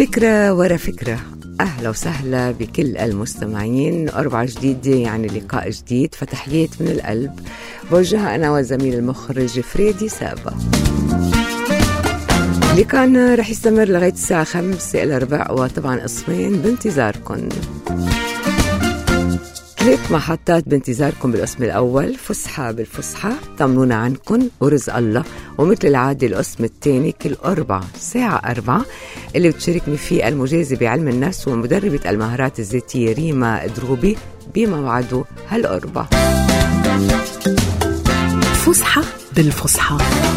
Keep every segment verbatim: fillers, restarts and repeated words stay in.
فكرة ورا فكرة. أهلا وسهلا بكل المستمعين. أربعة جديدة يعني لقاء جديد، فتحيات من القلب بوجهها أنا وزميل المخرج فريدي سابا. لقاءنا رح يستمر لغاية الساعة خمسة إلى ربع، وطبعا قسمين بانتظاركم. ثلاث محطات بانتظاركم. بالقسم الأول فسحة بالفسحة، طمنونا عنكم ورزق الله، ومثل العادة القسم الثاني كل أربع ساعة أربعة اللي بتشاركني فيه المجازي بعلم النفس ومدربة المهارات الذاتية ريما دروبي بموعده هالأربع. فسحة بالفسحة.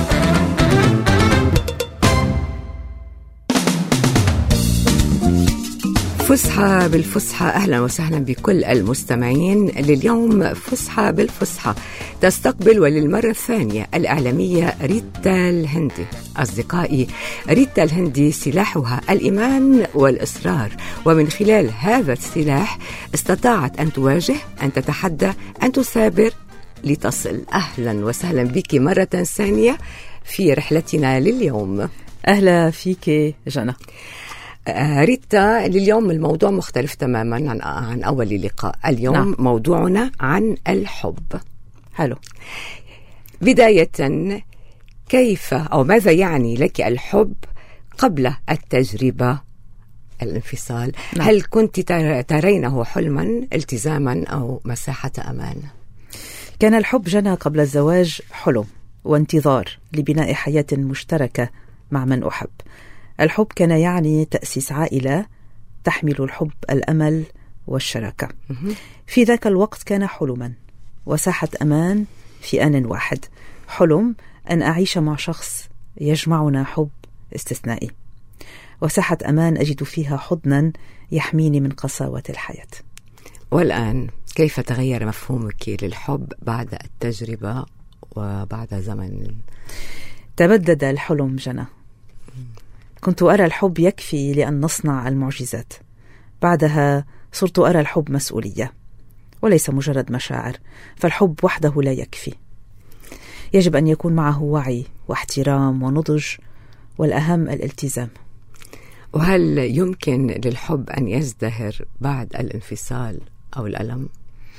فسحة بالفسحة، أهلا وسهلا بكل المستمعين. لليوم فسحة بالفسحة تستقبل وللمرة الثانية الإعلامية ريتا الهندي. أصدقائي، ريتا الهندي سلاحها الإيمان والإصرار، ومن خلال هذا السلاح استطاعت أن تواجه، أن تتحدى، أن تثابر لتصل. أهلا وسهلا بك مرة ثانية في رحلتنا لليوم. أهلا فيك جنى. ريتا، لليوم الموضوع مختلف تماما عن عن أول لقاء. اليوم نعم. موضوعنا عن الحب. حلو. بداية، كيف أو ماذا يعني لك الحب قبل التجربة الانفصال؟ نعم. هل كنت ترينه حلما، التزاما، أو مساحة أمان؟ كان الحب جنى قبل الزواج حلم وانتظار لبناء حياة مشتركة مع من أحب. الحب كان يعني تأسيس عائلة تحمل الحب الأمل والشراكة. في ذاك الوقت كان حلما وساحة أمان في آن واحد. حلم أن أعيش مع شخص يجمعنا حب استثنائي، وساحة أمان أجد فيها حضنا يحميني من قساوة الحياة. والآن كيف تغير مفهومك للحب بعد التجربة وبعد زمن؟ تبدد الحلم جنى. كنت أرى الحب يكفي لأن نصنع المعجزات. بعدها صرت أرى الحب مسؤولية وليس مجرد مشاعر، فالحب وحده لا يكفي. يجب أن يكون معه وعي واحترام ونضج، والأهم الالتزام. وهل يمكن للحب أن يزدهر بعد الانفصال أو الألم؟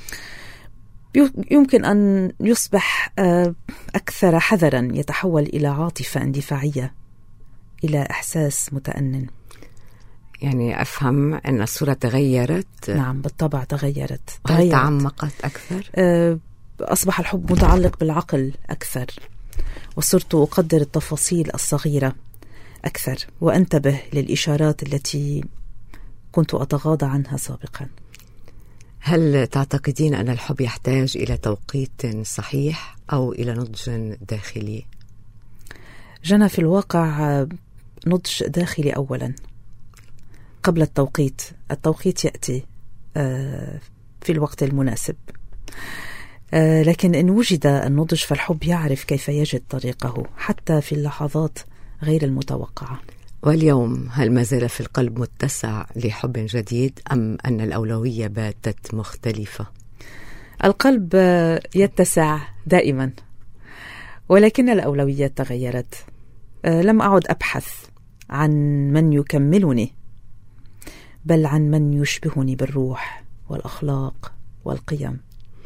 يمكن أن يصبح أكثر حذرا، يتحول إلى عاطفة اندفاعية، إلى إحساس متأنن. يعني أفهم أن الصورة تغيرت. نعم بالطبع تغيرت. هل تعمقت أكثر؟ أصبح الحب متعلق بالعقل أكثر، وصرت أقدر التفاصيل الصغيرة أكثر، وأنتبه للإشارات التي كنت أتغاضى عنها سابقا. هل تعتقدين أن الحب يحتاج إلى توقيت صحيح أو إلى نضج داخلي؟ جنى، في الواقع نضج داخلي أولا قبل التوقيت. التوقيت يأتي في الوقت المناسب، لكن إن وجد النضج فالحب يعرف كيف يجد طريقه حتى في اللحظات غير المتوقعة. واليوم هل ما زال في القلب متسع لحب جديد، أم أن الأولوية باتت مختلفة؟ القلب يتسع دائما، ولكن الأولويات تغيرت. لم أعد أبحث عن من يكملني، بل عن من يشبهني بالروح والأخلاق والقيم.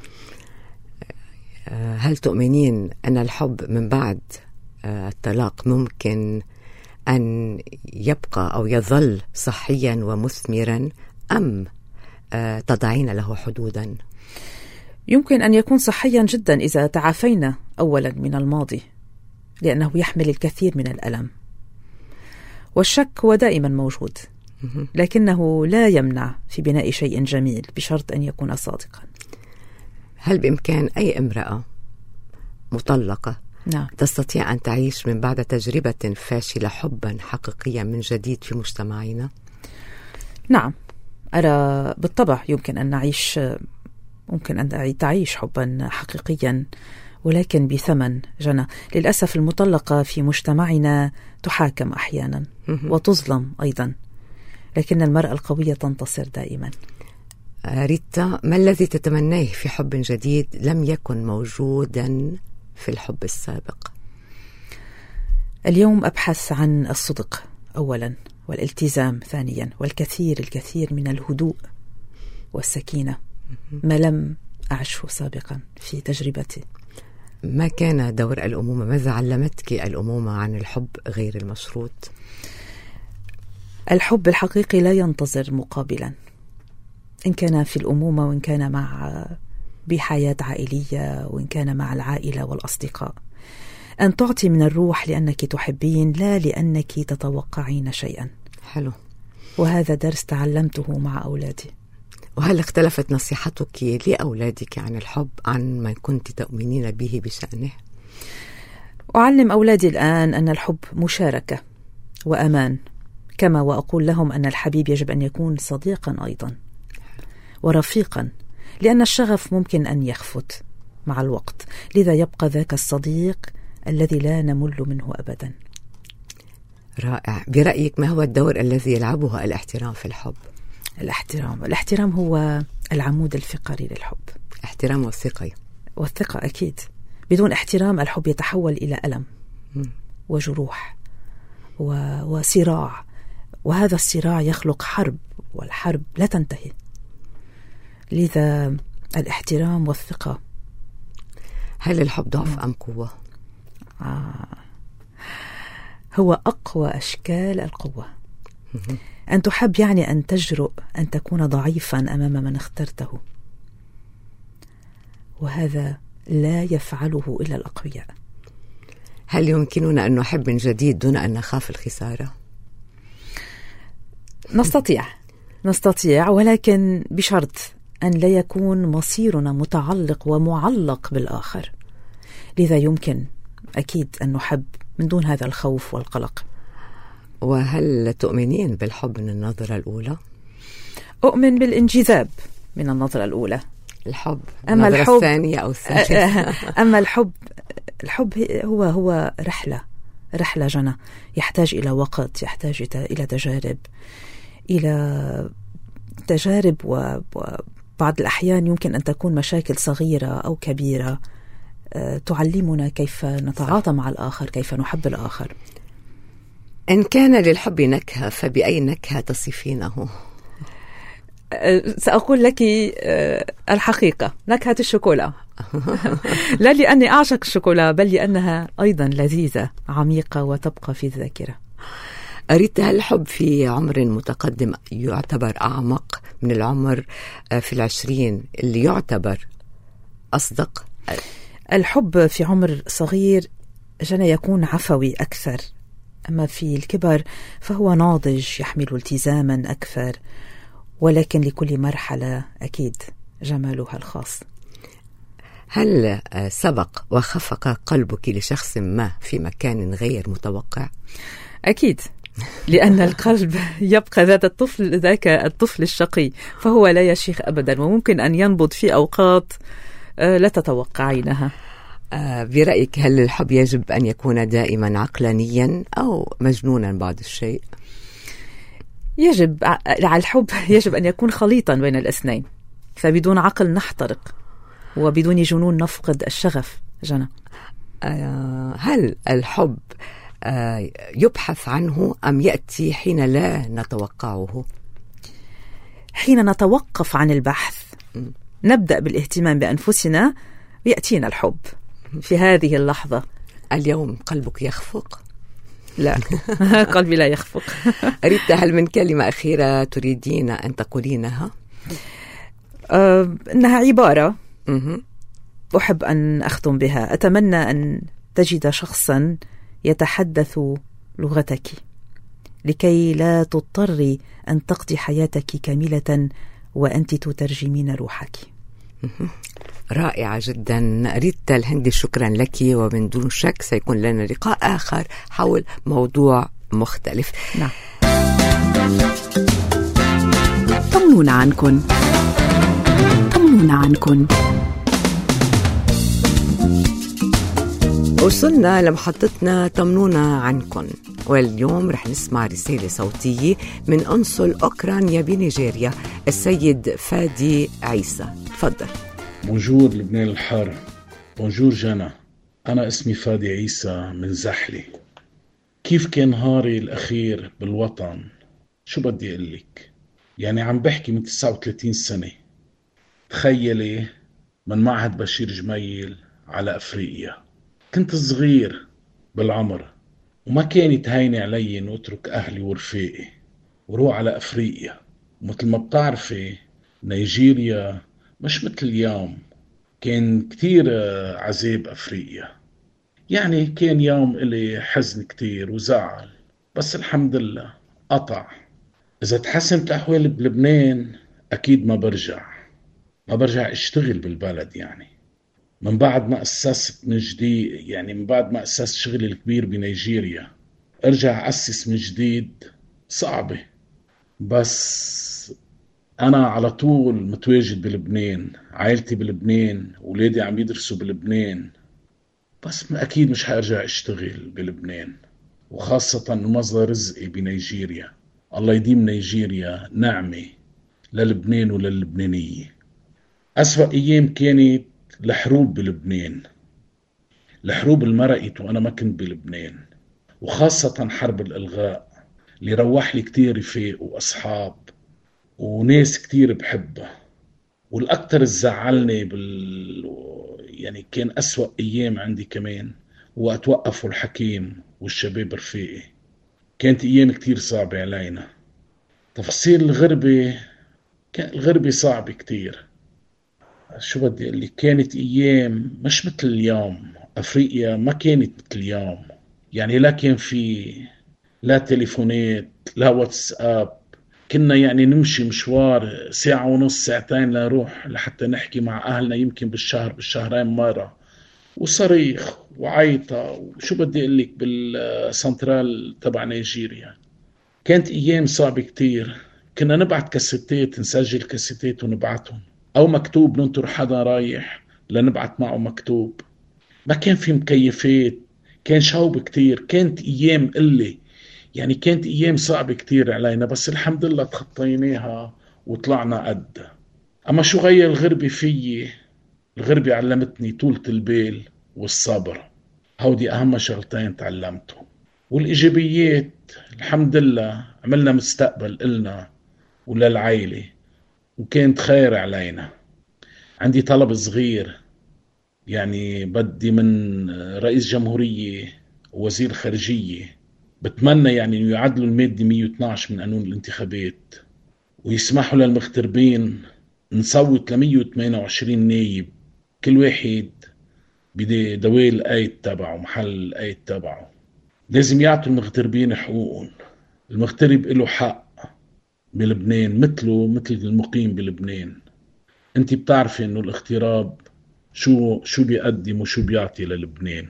هل تؤمنين أن الحب من بعد الطلاق ممكن أن يبقى أو يظل صحيا ومثمرا، أم تضعين له حدودا؟ يمكن أن يكون صحيا جدا إذا تعافينا أولا من الماضي، لأنه يحمل الكثير من الألم. والشك هو دائما موجود، لكنه لا يمنع في بناء شيء جميل بشرط أن يكون صادقا. هل بإمكان أي امرأة مطلقة نعم. تستطيع أن تعيش من بعد تجربة فاشلة حبا حقيقيا من جديد في مجتمعنا؟ نعم، أرى بالطبع يمكن أن نعيش ممكن أن تعيش حبا حقيقيا، ولكن بثمن جنى. للأسف المطلقة في مجتمعنا تحاكم أحيانا وتظلم أيضا، لكن المرأة القوية تنتصر دائما. ريتا، ما الذي تتمنيه في حب جديد لم يكن موجودا في الحب السابق؟ اليوم أبحث عن الصدق أولا، والالتزام ثانيا، والكثير الكثير من الهدوء والسكينة، ما لم أعشه سابقا في تجربتي. ما كان دور الأمومة؟ ماذا علمتك الأمومة عن الحب غير المشروط؟ الحب الحقيقي لا ينتظر مقابلا، إن كان في الأمومة وإن كان مع بحياة عائلية وإن كان مع العائلة والأصدقاء. أن تعطي من الروح لأنك تحبين، لا لأنك تتوقعين شيئا. حلو. وهذا درس تعلمته مع أولادي. وهل اختلفت نصيحتك لأولادك عن الحب عن ما كنت تؤمنين به بشأنه؟ أعلم أولادي الآن أن الحب مشاركة وأمان، كما وأقول لهم أن الحبيب يجب أن يكون صديقا أيضا ورفيقا، لأن الشغف ممكن أن يخفت مع الوقت، لذا يبقى ذاك الصديق الذي لا نمل منه أبدا. رائع. برأيك ما هو الدور الذي يلعبه الاحترام في الحب؟ الاحترام الاحترام هو العمود الفقري للحب. احترام والثقة. والثقة أكيد. بدون احترام الحب يتحول إلى ألم م. وجروح و... وصراع، وهذا الصراع يخلق حرب، والحرب لا تنتهي. لذا الاحترام والثقة. هل الحب ضعف أم قوة؟ آه. هو أقوى أشكال القوة. أن تحب يعني أن تجرؤ أن تكون ضعيفا أمام من اخترته، وهذا لا يفعله إلا الأقوياء. هل يمكننا أن نحب من جديد دون أن نخاف الخسارة؟ نستطيع نستطيع ولكن بشرط أن لا يكون مصيرنا متعلق ومعلق بالآخر. لذا يمكن أكيد أن نحب من دون هذا الخوف والقلق. وهل تؤمنين بالحب من النظرة الأولى؟ أؤمن بالانجذاب من النظرة الأولى. الحب أما النظرة الحب الثانية أو الثالثة. أما الحب الحب هو هو رحلة رحلة جنى، يحتاج إلى وقت، يحتاج إلى تجارب إلى تجارب وبعض الأحيان يمكن أن تكون مشاكل صغيرة أو كبيرة تعلمنا كيف نتعاطى مع الآخر، كيف نحب الآخر. إن كان للحب نكهة فبأي نكهة تصفينه؟ سأقول لك الحقيقة، نكهة الشوكولا. لا لأني أعشق الشوكولا، بل لأنها أيضا لذيذة عميقة وتبقى في الذاكرة. أريد هل الحب في عمر متقدم يعتبر أعمق من العمر في العشرين اللي يعتبر أصدق؟ الحب في عمر صغير جنى يكون عفوي أكثر، أما في الكبر فهو ناضج، يحمل التزاما أكثر، ولكن لكل مرحلة أكيد جمالها الخاص. هل سبق وخفق قلبك لشخص ما في مكان غير متوقع؟ أكيد، لأن القلب يبقى ذات الطفل ذاك الطفل الشقي، فهو لا يشيخ أبدا، وممكن أن ينبض في أوقات لا تتوقعينها. برأيك هل الحب يجب أن يكون دائما عقلانيا أو مجنونا بعض الشيء؟ يجب على الحب يجب أن يكون خليطا بين الاثنين، فبدون عقل نحترق وبدون جنون نفقد الشغف. جنى، هل الحب يبحث عنه أم يأتي حين لا نتوقعه؟ حين نتوقف عن البحث نبدأ بالاهتمام بأنفسنا ويأتينا الحب في هذه اللحظة. اليوم قلبك يخفق؟ لا، قلبي لا يخفق. أريد هل من كلمة أخيرة تريدين أن تقولينها؟ أه إنها عبارة أحب أن أختم بها. أتمنى أن تجد شخصا يتحدث لغتك لكي لا تضطري أن تقضي حياتك كاملة وأنت تترجمين روحك. رائعة جدا ريتا الهندي، شكرا لك، ومن دون شك سيكون لنا لقاء آخر حول موضوع مختلف. نعم. طمنونا عنكن طمنونا عنكن وصلنا لمحطتنا طمنونا عنكن، واليوم رح نسمع رسالة صوتية من أنصل أوكرانيا بنيجيريا السيد فادي عيسى. تفضل. بونجور لبنان الحار، بونجور جنى، أنا اسمي فادي عيسى من زحلي. كيف كان نهاري الأخير بالوطن شو بدي أقلك، يعني عم بحكي من تسعة وثلاثين سنة. تخيلي، من معهد بشير جميل على أفريقيا. كنت صغير بالعمر، وما كانت هينة علي إنه أترك أهلي ورفيقي وروح على أفريقيا. مثل ما بتعرفي، نيجيريا مش مثل اليوم. كان كتير آه، عذاب أفريقيا. يعني كان يوم إلي حزن كتير وزعل، بس الحمد لله قطع. إذا تحسنت الأحوال بلبنان أكيد ما برجع ما برجع أشتغل بالبلد. يعني من بعد ما أسست من جديد، يعني من بعد ما أسست شغلي الكبير بنيجيريا، أرجع أسس من جديد صعبة. بس أنا على طول متواجد بلبنان، عائلتي بلبنان، ولادي عم يدرسوا بلبنان. بس أكيد مش هأرجع أشتغل بلبنان، وخاصة مصدر رزقي بنيجيريا. الله يديم نيجيريا نعمة للبنان وللبنانية. أسوأ أيام كانت الحروب بلبنان، الحروب المرقت وأنا ما كنت بلبنان، وخاصة حرب الإلغاء اللي روح لي كتير رفيق وأصحاب وناس كتير بحبها. والأكتر زعلني بال يعني كان أسوأ أيام عندي كمان وقت وقفوا الحكيم والشباب رفيقي. كانت أيام كتير صعبة علينا. تفاصيل الغربة، كان الغربة صعبة كتير. شو بدي أقول لك، كانت أيام مش مثل اليوم. أفريقيا ما كانت مثل اليوم. يعني لا كان في لا تليفونات لا واتساب. كنا يعني نمشي مشوار ساعة ونص ساعتين لنروح لحتى نحكي مع أهلنا، يمكن بالشهر بالشهرين مرة. وصريخ وعيطة وشو بدي أقول لك بالسنترال تبع نيجيريا. كانت أيام صعبة كتير. كنا نبعت كاسيتات، نسجل كاسيتات ونبعتهم، أو مكتوب ننطر حدا رايح لنبعت معه مكتوب. ما كان في مكيفات، كان شوب كتير. كانت أيام قلة، يعني كانت أيام صعبة كتير علينا، بس الحمد لله تخطيناها وطلعنا قد. أما شو غير الغربة فيي؟ الغربة علمتني طولة البال والصبر. هودي أهم شغلتين تعلمتهم. والإيجابيات، الحمد لله عملنا مستقبل إلنا وللعائلة، وكانت خير علينا. عندي طلب صغير، يعني بدي من رئيس جمهورية ووزير خارجية، بتمنى يعني انه يعدلوا المادة مية واثناشر من قانون الانتخابات، ويسمحوا للمغتربين نصوت ل مية وثمانية وعشرين نايب، كل واحد بدوال الآية تبعه محل الآية تبعه. لازم يعطوا المغتربين حقوقهم. المغترب له حق بلبنان مثله مثل المقيم بلبنان. انت بتعرفي انه الاغتراب شو شو بيقدم وشو بيعطي للبنان.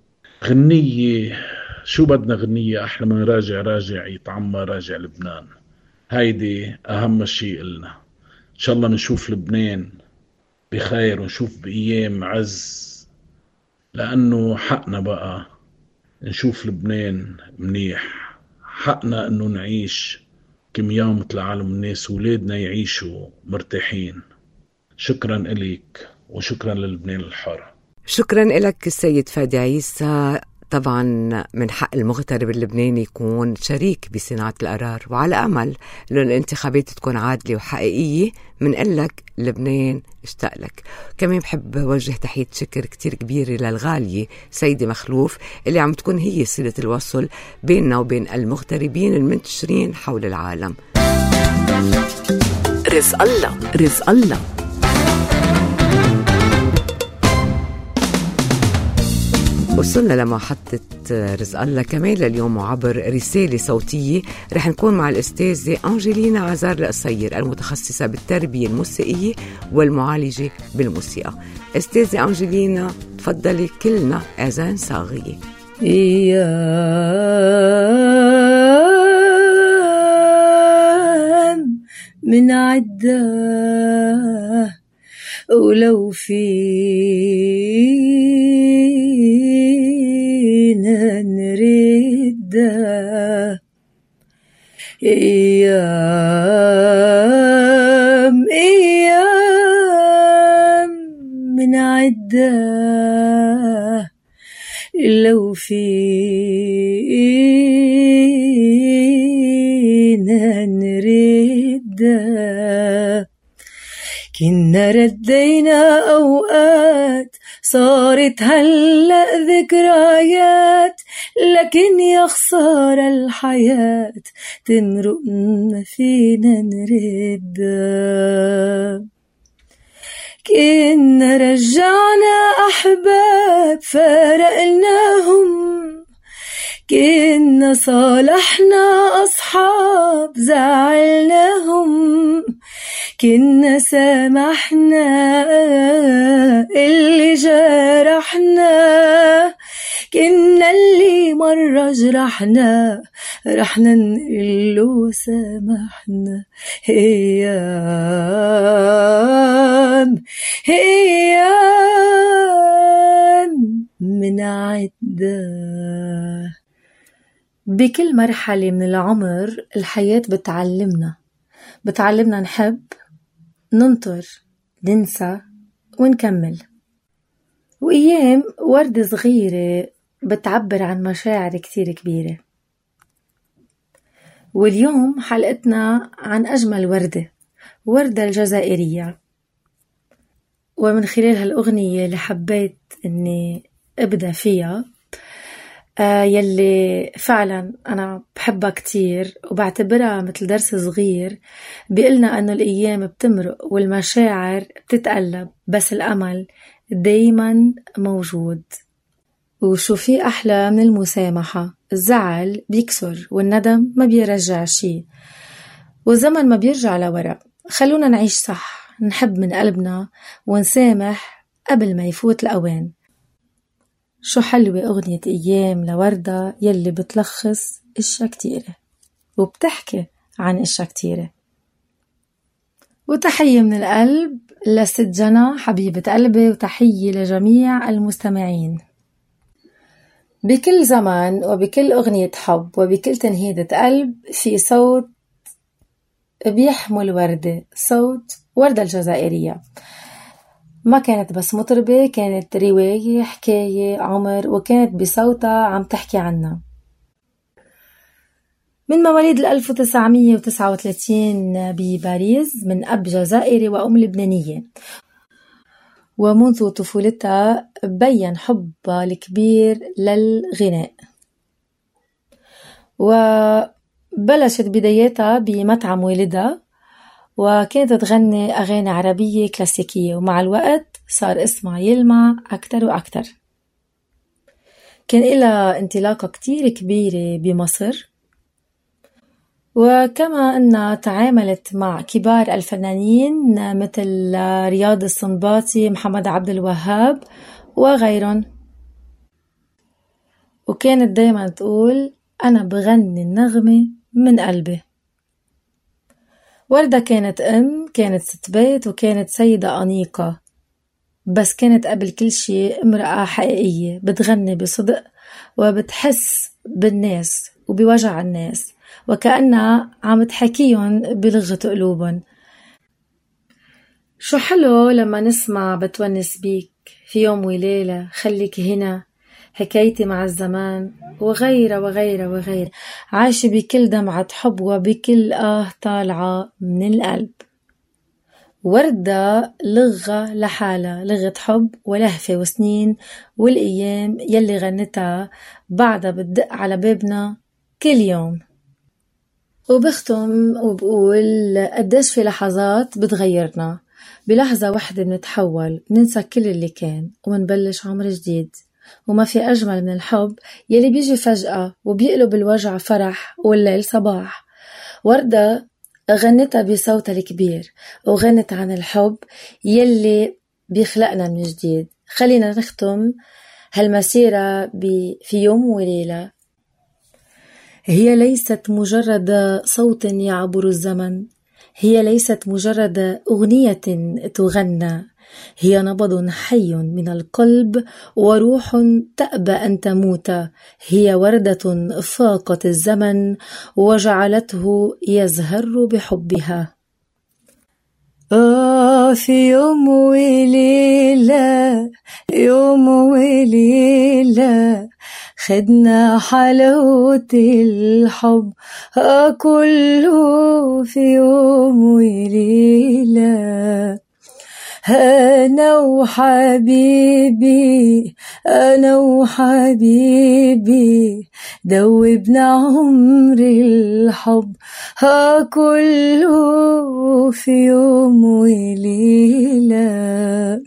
غنية، شو بدنا غنية أحلى من راجع راجع يطعمها راجع لبنان. هيدي أهم شيء إلنا. إن شاء الله نشوف لبنان بخير ونشوف بأيام عز، لأنه حقنا بقى نشوف لبنان منيح. حقنا أنه نعيش كم يوم مثل عالم الناس، ولادنا يعيشوا مرتاحين. شكرا إليك وشكرا للبنان الحار. شكرا لك السيد فادي عيسى. طبعا من حق المغترب اللبناني يكون شريك بصناعة القرار، وعلى أمل أن الانتخابات تكون عادلة وحقيقية. من قلك لبنان اشتاق لك. كمان بحب وجه تحية شكر كتير كبيرة للغالية سيدة مخلوف، اللي عم تكون هي صلة الوصل بيننا وبين المغتربين المنتشرين حول العالم. رزق الله رزق الله. وصلنا لمحطة رزق الله كمان لليوم، وعبر رسالة صوتية رح نكون مع الأستاذة أنجلينا عزار القصير، المتخصصة بالتربية الموسيقية والمعالجة بالموسيقى. أستاذة أنجلينا تفضلي، كلنا أذان صاغية. أيام من عدة ولو فينا نرد، أيام أيام من عدة لو فينا كنا ردينا أوقات صارت هلأ ذكريات، لكن يا خسارة الحياة تمرقنا فينا نردها. كنا رجعنا أحباب فارقناهم، كنا صالحنا أصحاب زعلناهم، كنا سامحنا اللي جرحنا، كنا اللي مرة جرحنا رحنا نقله سامحنا. هيام هيام من عدة. بكل مرحلة من العمر الحياة بتعلمنا بتعلمنا نحب، ننطر، ننسى، ونكمل. وأيام وردة صغيرة بتعبر عن مشاعر كتير كبيرة. واليوم حلقتنا عن أجمل وردة، وردة الجزائرية. ومن خلال هالأغنية اللي حبيت أني أبدأ فيها، آه يلي فعلا أنا بحبها كتير وبعتبرها مثل درس صغير بيقلنا أنه الأيام بتمرق والمشاعر بتتقلب، بس الأمل دايما موجود. وشو في أحلى من المسامحة؟ الزعل بيكسر والندم ما بيرجع شي، والزمن ما بيرجع لورا. خلونا نعيش صح، نحب من قلبنا ونسامح قبل ما يفوت الأوان. شو حلوة أغنية أيام لوردة يلي بتلخص إشيا كتيرة وبتحكي عن إشيا كتيرة. وتحية من القلب لست جنى حبيبة قلبي، وتحية لجميع المستمعين. بكل زمان وبكل أغنية حب وبكل تنهيدة قلب في صوت بيحمل وردة، صوت وردة الجزائرية. ما كانت بس مطربة، كانت رواية، حكاية، عمر، وكانت بصوتها عم تحكي عنا. من مواليد ألف وتسعمية وتسعة وثلاثين بباريس، من أب جزائري وأم لبنانية. ومنذ طفولتها بين حبها الكبير للغناء، وبلشت بدايتها بمطعم والدها، وكانت تغني أغاني عربية كلاسيكية، ومع الوقت صار اسمها يلمع أكتر وأكتر. كان إلها انطلاقة كتير كبيرة بمصر، وكما أنها تعاملت مع كبار الفنانين مثل رياض السنباطي، محمد عبد الوهاب وغيرهم. وكانت دايما تقول أنا بغني النغمة من قلبي. وردة كانت أم، كانت ست بيت، وكانت سيدة أنيقة، بس كانت قبل كل شيء امرأة حقيقية بتغني بصدق وبتحس بالناس وبوجع الناس، وكأنها عم تحكيهم بلغة قلوبهم. شو حلو لما نسمع بتونس بيك، في يوم وليلة، خليك هنا، حكايتي مع الزمان، وغيره وغيره وغيره. عايشة بكل دمعة حب وبكل آه طالعة من القلب. وردة لغة لحالة، لغة حب ولهفة وسنين، والأيام يلي غنتها بعدها بتدق على بابنا كل يوم. وبختم وبقول قديش في لحظات بتغيرنا، بلحظة واحدة بنتحول، بننسى كل اللي كان ومنبلش عمر جديد. وما في أجمل من الحب يلي بيجي فجأة وبيقلب الوجع فرح والليل صباح. وردة غنتها بصوتها الكبير، وغنت عن الحب يلي بيخلقنا من جديد. خلينا نختم هالمسيرة في يوم وليلة. هي ليست مجرد صوت يعبر الزمن، هي ليست مجرد أغنية تغنى، هي نبض حي من القلب وروح تأبى أن تموت. هي وردة فاقت الزمن وجعلته يزهر بحبها. آه في يوم وليلة، يوم وليلة، خدنا حلاوة الحب كله في يوم وليلة. أنا وحبيبي أنا وحبيبي دوبنا عمر الحب ها كله في يوم وليلة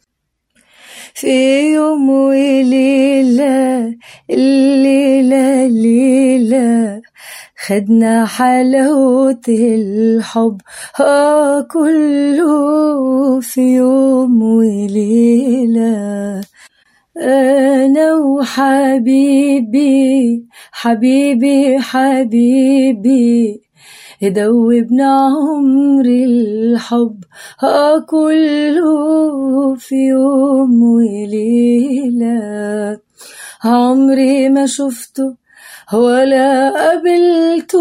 في يوم وليلة الليلة الليلة خدنا حلاوة الحب ها كله في يوم وليلة أنا وحبيبي حبيبي حبيبي دوبنا عمر الحب ها كله في يوم وليلة عمري ما شفته ولا قبلته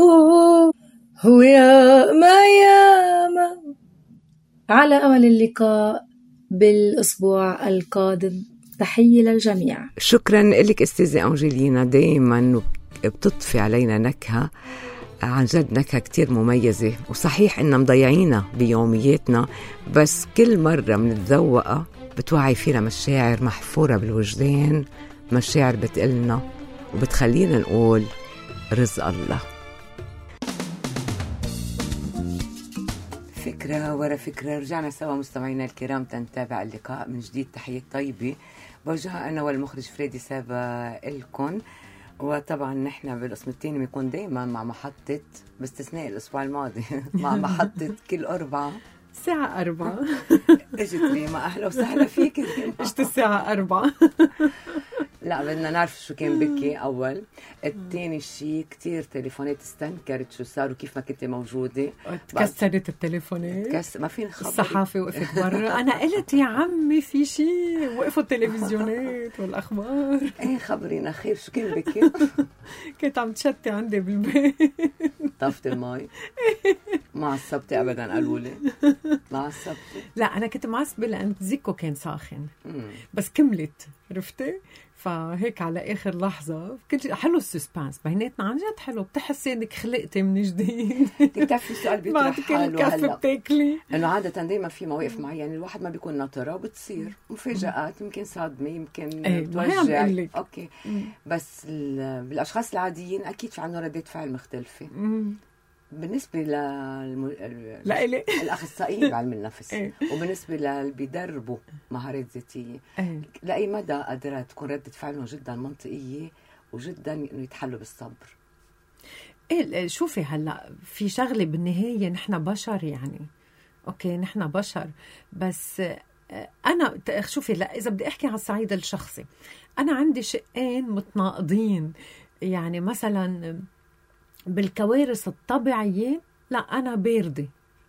ويا ما يا ما على أمل اللقاء بالأسبوع القادم. تحية للجميع. شكرا لك أستاذة أنجلينا، دايما بتضفي علينا نكهة، عن جد نكهة كتير مميزة. وصحيح إننا مضيعينا بيومياتنا، بس كل مرة منتذوقها بتوعي فينا مشاعر محفورة بالوجدان، مشاعر بتقلنا وبتخلينا نقول رزق الله. فكرة ورا فكرة رجعنا سوا مستمعينا الكرام تنتابع اللقاء من جديد. تحية طيبة بوجهها أنا والمخرج فريدي سابا إلكن. وطبعا نحن بالقسم الثاني بيكون دايما مع محطة، باستثناء الأسبوع الماضي مع محطة كل أربعة الساعة أربعة. اجت ريما، أهلا وسهلا فيك. اجت الساعة أربعة. لا بدنا نعرف شو كان بكي أول. الثاني شيء كتير تليفونات استنكرت شو صار وكيف ما كنت موجودة. تكسرت التليفونات، تكس... ما فين خبر. الصحافة وقفت برا. أنا قلت يا عمي في شيء، وقفوا التلفزيونات والأخبار. ايه خبرينا خير شو كان بكي. كنت عم تشتي عندي بالبيت. طفت المي. ما عصبتي أبدا قالوا لي. ما عصبتي. لا أنا كنت معصبة لأن زيكو كان ساخن. مم. بس كملت، عرفتي؟ فهيك على آخر لحظة كنت حلو السسبانس بيناتنا، عن جد حلو. بتحسي انك خلقتي من جديد. بتعرفي السؤال بيطرح حاله هلا، بتاكلي انه عادة دايما في مواقف معينة يعني الواحد ما بيكون ناطرة وبتصير مفاجآت، يمكن صدمة، يمكن ايه توجع. اوكي مم. بس بالاشخاص العاديين اكيد في عندهم ردة فعل مختلفة. مم. بالنسبة للم... للأخصائيين بعلم النفس ايه. وبالنسبة للي بيدربوا مهارات ذاتية ايه. لأي مدى قادرة تكون ردة فعلهم جدا منطقية وجدا إنه يتحلوا بالصبر؟ ايه شوفي هلا في شغلة بالنهاية نحن بشر يعني، اوكي نحن بشر، بس أنا شوفي لا إذا بدي أحكي على الصعيد الشخصي أنا عندي شقين متناقضين. يعني مثلا بالكوارث الطبيعية لا أنا باردة،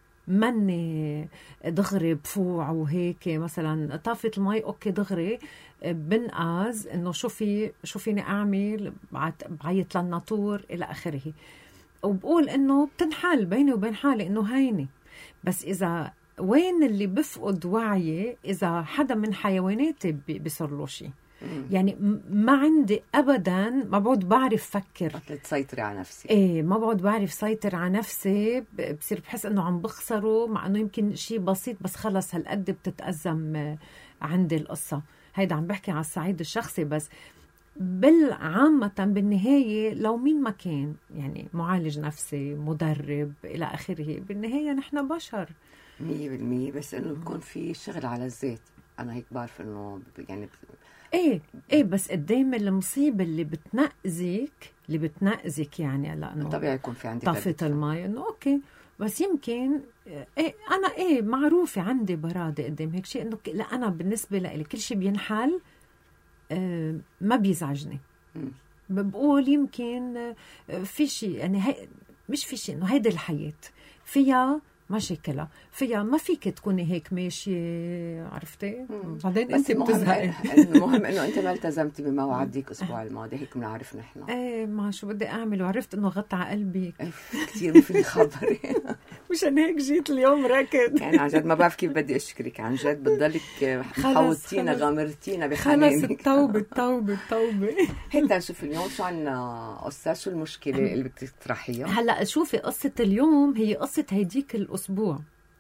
مني دغري بفوع وهيك. مثلا طافت المي أوكي دغري بنقاز إنه شو في شو فيني أعمل، بعيط للناطور إلى آخره، وبقول إنه بتنحل بيني وبين حالي إنه هيني. بس إذا وين اللي بفقد وعي، إذا حدا من حيواناتي بيصير له شيء يعني ما عندي ابدا، ما بعد بعرف فكر تسيطري على نفسي. ايه ما بعد بعرف سيطر على نفسي، بصير بحس انه عم بخسره، مع انه يمكن شيء بسيط بس خلص هالقد بتتأزم عندي القصة. هيدا عم بحكي على الصعيد الشخصي. بس بالعامة بالنهاية لو مين ما كان يعني معالج نفسي، مدرب إلى آخره، بالنهاية نحن بشر مية بالمية. بس إنه بيكون في شغل على الذات. أنا هيك بعرف إنه يعني ايه ايه بس قدام المصيبه اللي بتنقذك اللي بتنقذك يعني لانه طبيعي يكون في عندي طفت المي انه اوكي. بس يمكن ايه انا ايه معروفه عندي براده قدام هيك شيء، انه لا انا بالنسبه لي كل شيء بينحل اه ما بيزعجني. م. بقول يمكن في شيء يعني هي مش في شيء، انه هيدي الحياه فيها مشاكلها، فيها ما فيك تكوني هيك ماشية، عرفتي؟ بعدين انت بتزهقي. المهم انه انت ما التزمتي بما وعديك الاسبوع الماضي، هيك بنعرف نحن. ايه ما شو بدي اعمل، وعرفت انه غطى على قلبي كثير في خبري. مشان هيك جيت اليوم ركض. يعني عن جد ما بعرف كيف بدي اشكرك، عن جد بتضلك حوضتينا غامرتينا بحنانك. خلص التوبة التوبة التوبة. هيك نشوف اليوم شو عنا قصة، شو المشكلة اللي بتطرحيها. هلا شوفي قصة اليوم هي قصة هيديك الأسبوع،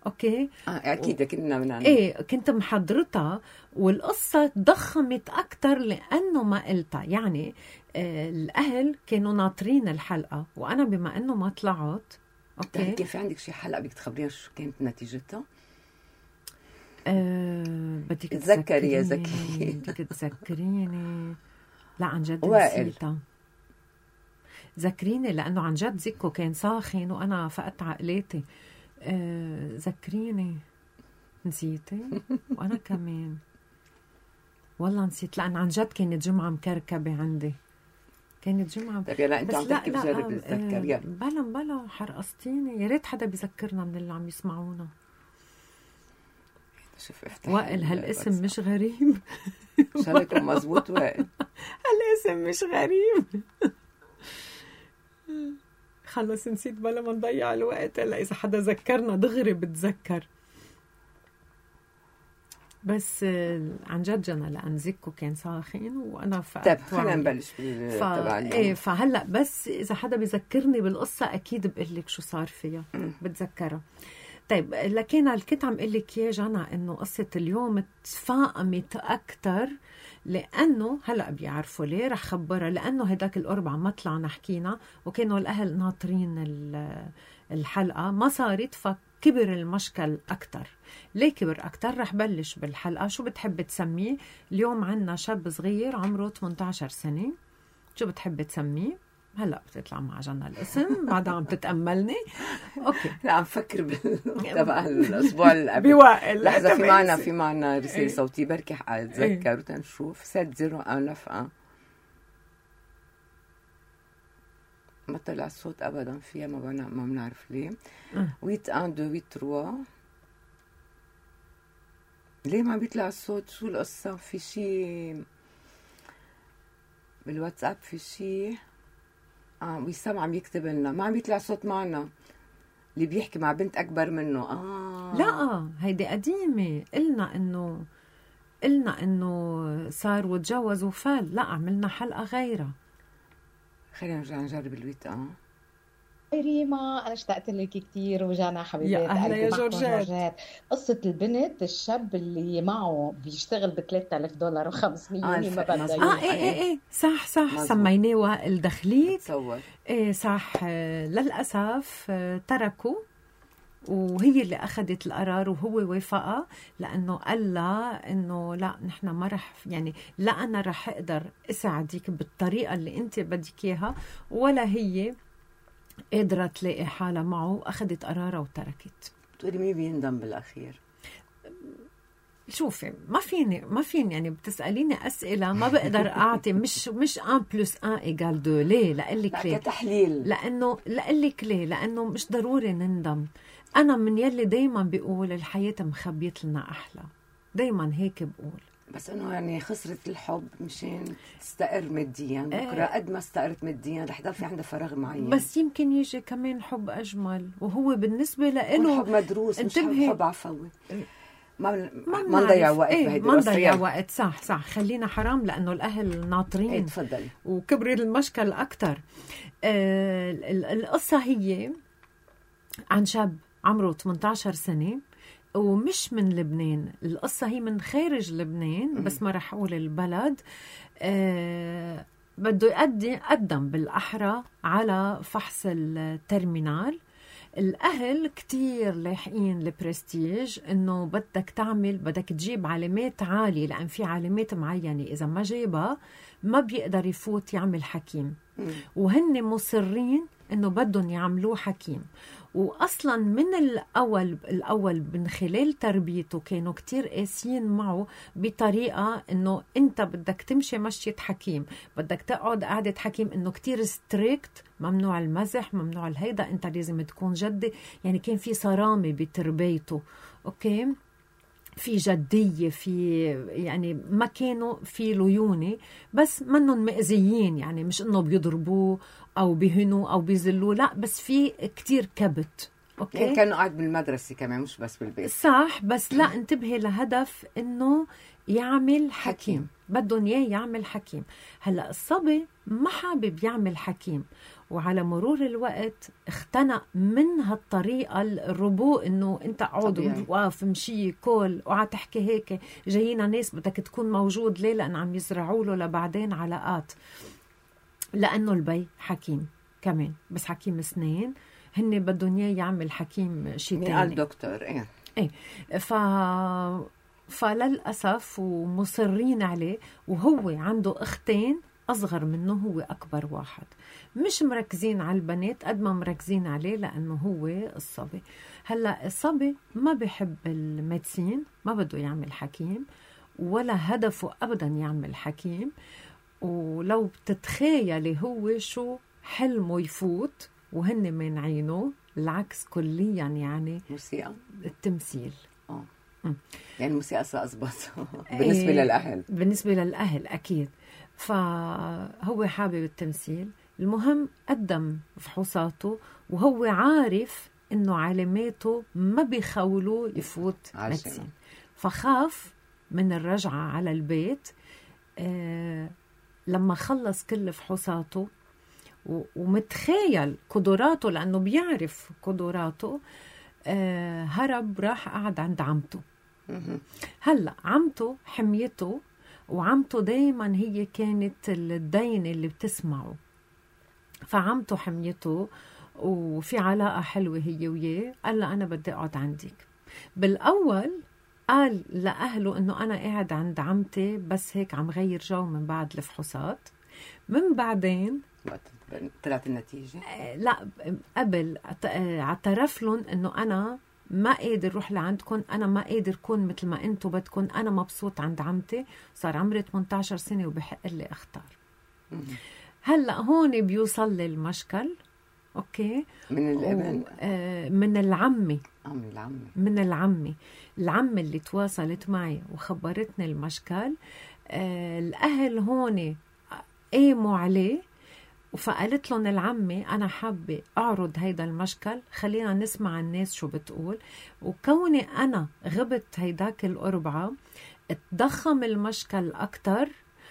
اوكي اه اكيد كنا من عندنا. ايه كنت محضرتها والقصه تضخمت اكثر لانه ما قلتها. يعني آه الاهل كانوا ناطرين الحلقه وانا بما انه ما طلعت اوكي. كان في عندك شي حلقه بدك تخبرينا شو كانت نتيجتها؟ أه بدك تذكري يا زكي. بدك تذكريني. لا عن جد وائل نسيتها. ذكريني لانه عن جد زكو كان ساخن وانا فقدت عقلاتي. أه ذكريني. نسيتي وانا كمان والله نسيت لان عن جد كانت جمعه مكركبه عندي. كانت جمعه. طيب يلا انت عم تحكي بجرب اتذكر. يلا بلا بلا حرقصتيني. يا ريت حدا بيذكرنا من اللي عم يسمعونا. شوف افتح وائل هالاسم مش غريب. شغلكم مزبوط وائل. هالاسم مش غريب. خلص نسيت بلا ما نضيع الوقت. هلا اذا حدا ذكرنا دغري بتذكر. بس عن جد جنى لان زكو كان ساخن وانا فقدت. طيب خلينا نبلش بالتبع اليوم. ايه فهلا بس اذا حدا بيذكرني بالقصه اكيد بقول لك شو صار فيها. بتذكرها. طيب لكن اللي كنت عم قل لك يا جنى انه قصه اليوم تفاقمت اكثر لانه هلا بيعرفوا ليه. رح خبرها لانه هداك الاربعاء ما طلعنا حكينا وكانوا الاهل ناطرين الحلقه ما صارت فكبر المشكل اكثر. ليه كبر اكثر؟ رح بلش بالحلقه. شو بتحب تسميه؟ اليوم عنا شاب صغير عمره ثمانية عشر سنه. شو بتحب تسميه؟ هلا بتطلع مع جنى الاسم بعدها عم تتاملني. اوكي لا عم فكر تبع الاسبوع اللي قبل. بوائل لحظه في معنا في معنا رساله صوتيه بركي اتذكر وتنشوف ست صفر ألف. ما طلع الصوت ابدا فيها ما بنا ما بنعرف ليه. ويت واحد اثنين ثلاثة ليه ما بيطلع الصوت؟ شو القصه؟ في شيء بالواتساب في شيء. اه وسام عم يكتب لنا ما عم بيطلع صوت معنا اللي بيحكي مع بنت اكبر منه. اه لا هيدي قديمه. قلنا انه قلنا انه صار وتجوز وفال. لا عملنا حلقه غيرها. خلينا نرجع نجرب الويت. اه ريما انا اشتقت لك كثير وجانا حبيبات. يا اهلا يا جورجات. قصه البنت الشاب اللي معه بيشتغل ب ثلاثة آلاف دولار و500 آه ما بدها. اه ايه ايه ايه صح صح سميناه وائل دخليك. تصور ايه صح. آه للاسف آه تركوا وهي اللي اخذت القرار وهو وافقها لانه قال لها انه لا نحن ما رح يعني لا انا رح اقدر اساعدك بالطريقه اللي انت بدك اياها ولا هي قدرت تلاقي حالها معه واخذت قرارها وتركت. بتقولي مين بيندم بالاخير؟ شوفي ما فيني ما فيني يعني بتساليني اسئله ما بقدر اعطي مش مش واحد بلس واحد ايجال اثنين. ليه؟ لقلك ليه؟ كتحليل. لانه لقلك ليه؟ لانه مش ضروري نندم. انا من يلي دايما بيقول الحياه مخبيت لنا احلى. دايما هيك بقول. بس انه يعني خسرت الحب مشان تستقر ماديا بكره. آه. قد ما استقرت ماديا رح يضل في عندها فراغ معين. بس يمكن يجي كمان حب اجمل وهو بالنسبه له حب مدروس مش حب عفوي. ما ما نضيع وقت ايه بهيدي ما نضيع وقت. صح صح خلينا حرام لانه الاهل ناطرين. ايه تفضلي. وكبر المشكل اكثر. آه القصه هي عن شاب عمره ثمانية عشر سنه ومش من لبنان. القصة هي من خارج لبنان بس ما رح أقول البلد. أه بده يقدم قدم بالأحرى على فحص الترمينال. الأهل كتير لاحقين البرستيج إنه بدك تعمل بدك تجيب علامات عالية لأن في علامات معينة إذا ما جيبها ما بيقدر يفوت يعمل حكيم. وهن مصرين إنه بدهم يعملوه حكيم. وأصلاً من الأول الأول من خلال تربيته كانوا كتير قاسيين معه بطريقة إنه أنت بدك تمشي مشية حكيم بدك تقعد قعدة حكيم إنه كتير ستريكت. ممنوع المزح ممنوع الهيدا أنت لازم تكون جدي. يعني كان في صرامة بتربيته. أوكي في جدية في يعني ما كانوا في ليونة بس منهم مأذيين. يعني مش إنه بيضربوه أو بيهنوا أو بيزلوه لا بس في كتير كبت. أوكي يعني كانوا قاعد بالمدرسة كمان مش بس بالبيت. صح بس لا انتبهي لهدف إنه يعمل حكيم، بدهم اياه يعمل حكيم. هلا الصبي ما حابب يعمل حكيم، وعلى مرور الوقت اختنق من هالطريقه الربو، انه انت اقعد واقف مشي كل وقعد تحكي هيك، جايينا ناس بدك تكون موجود. ليه؟ لان عم يزرعوا له لبعدين علاقات، لانه البي حكيم كمان، بس حكيم سنين، هن بدهم اياه يعمل حكيم شيء ثاني. قال دكتور ايه ايه ف فللأسف ومصرين عليه، وهو عنده أختين أصغر منه، هو أكبر واحد. مش مركزين على البنات قد ما مركزين عليه لأنه هو الصبي. هلأ الصبي ما بيحب الميدسين، ما بده يعمل حكيم، ولا هدفه أبدا يعمل حكيم. ولو بتتخيلي هو شو حلمه يفوت وهن مانعينه، العكس كليا، يعني موسيقى التمثيل. اه يعني الموسيقى أصبت بالنسبة للأهل، بالنسبة للأهل أكيد. فهو حابب التمثيل. المهم قدم فحوصاته وهو عارف إنه علاماته ما بيخولوه يفوت ميدسين، فخاف من الرجعة على البيت. آه لما خلص كل فحوصاته ومتخيل قدراته، لأنه بيعرف قدراته، آه هرب راح قعد عند عمته. هلأ عمته حميته، وعمته دايما هي كانت الدين اللي بتسمعه، فعمته حميته وفي علاقة حلوة هي وياه. قال له أنا بدي أقعد عندك. بالأول قال لأهله إنه أنا قاعد عند عمتي بس هيك عم غير جو من بعد الفحوصات. من بعدين طلعت النتيجة لا، قبل اعترف لهم إنه أنا ما قادر روح لعندكم، أنا ما قادر كون مثل ما أنتوا بدكم، أنا مبسوط عند عمتي، صار عمري ثمانية عشر سنة وبحق لي أختار. هلأ هون بيوصل لي المشكل. أوكي، من الابن آه من العمي من العمي من العمي العمي اللي تواصلت معي وخبرتني المشكل. آه الأهل هون قاموا عليه، فقالت لهم العمي أنا حابة أعرض هيدا المشكل، خلينا نسمع الناس شو بتقول. وكوني أنا غبت هيداك الأربعة، اتضخم المشكل أكتر،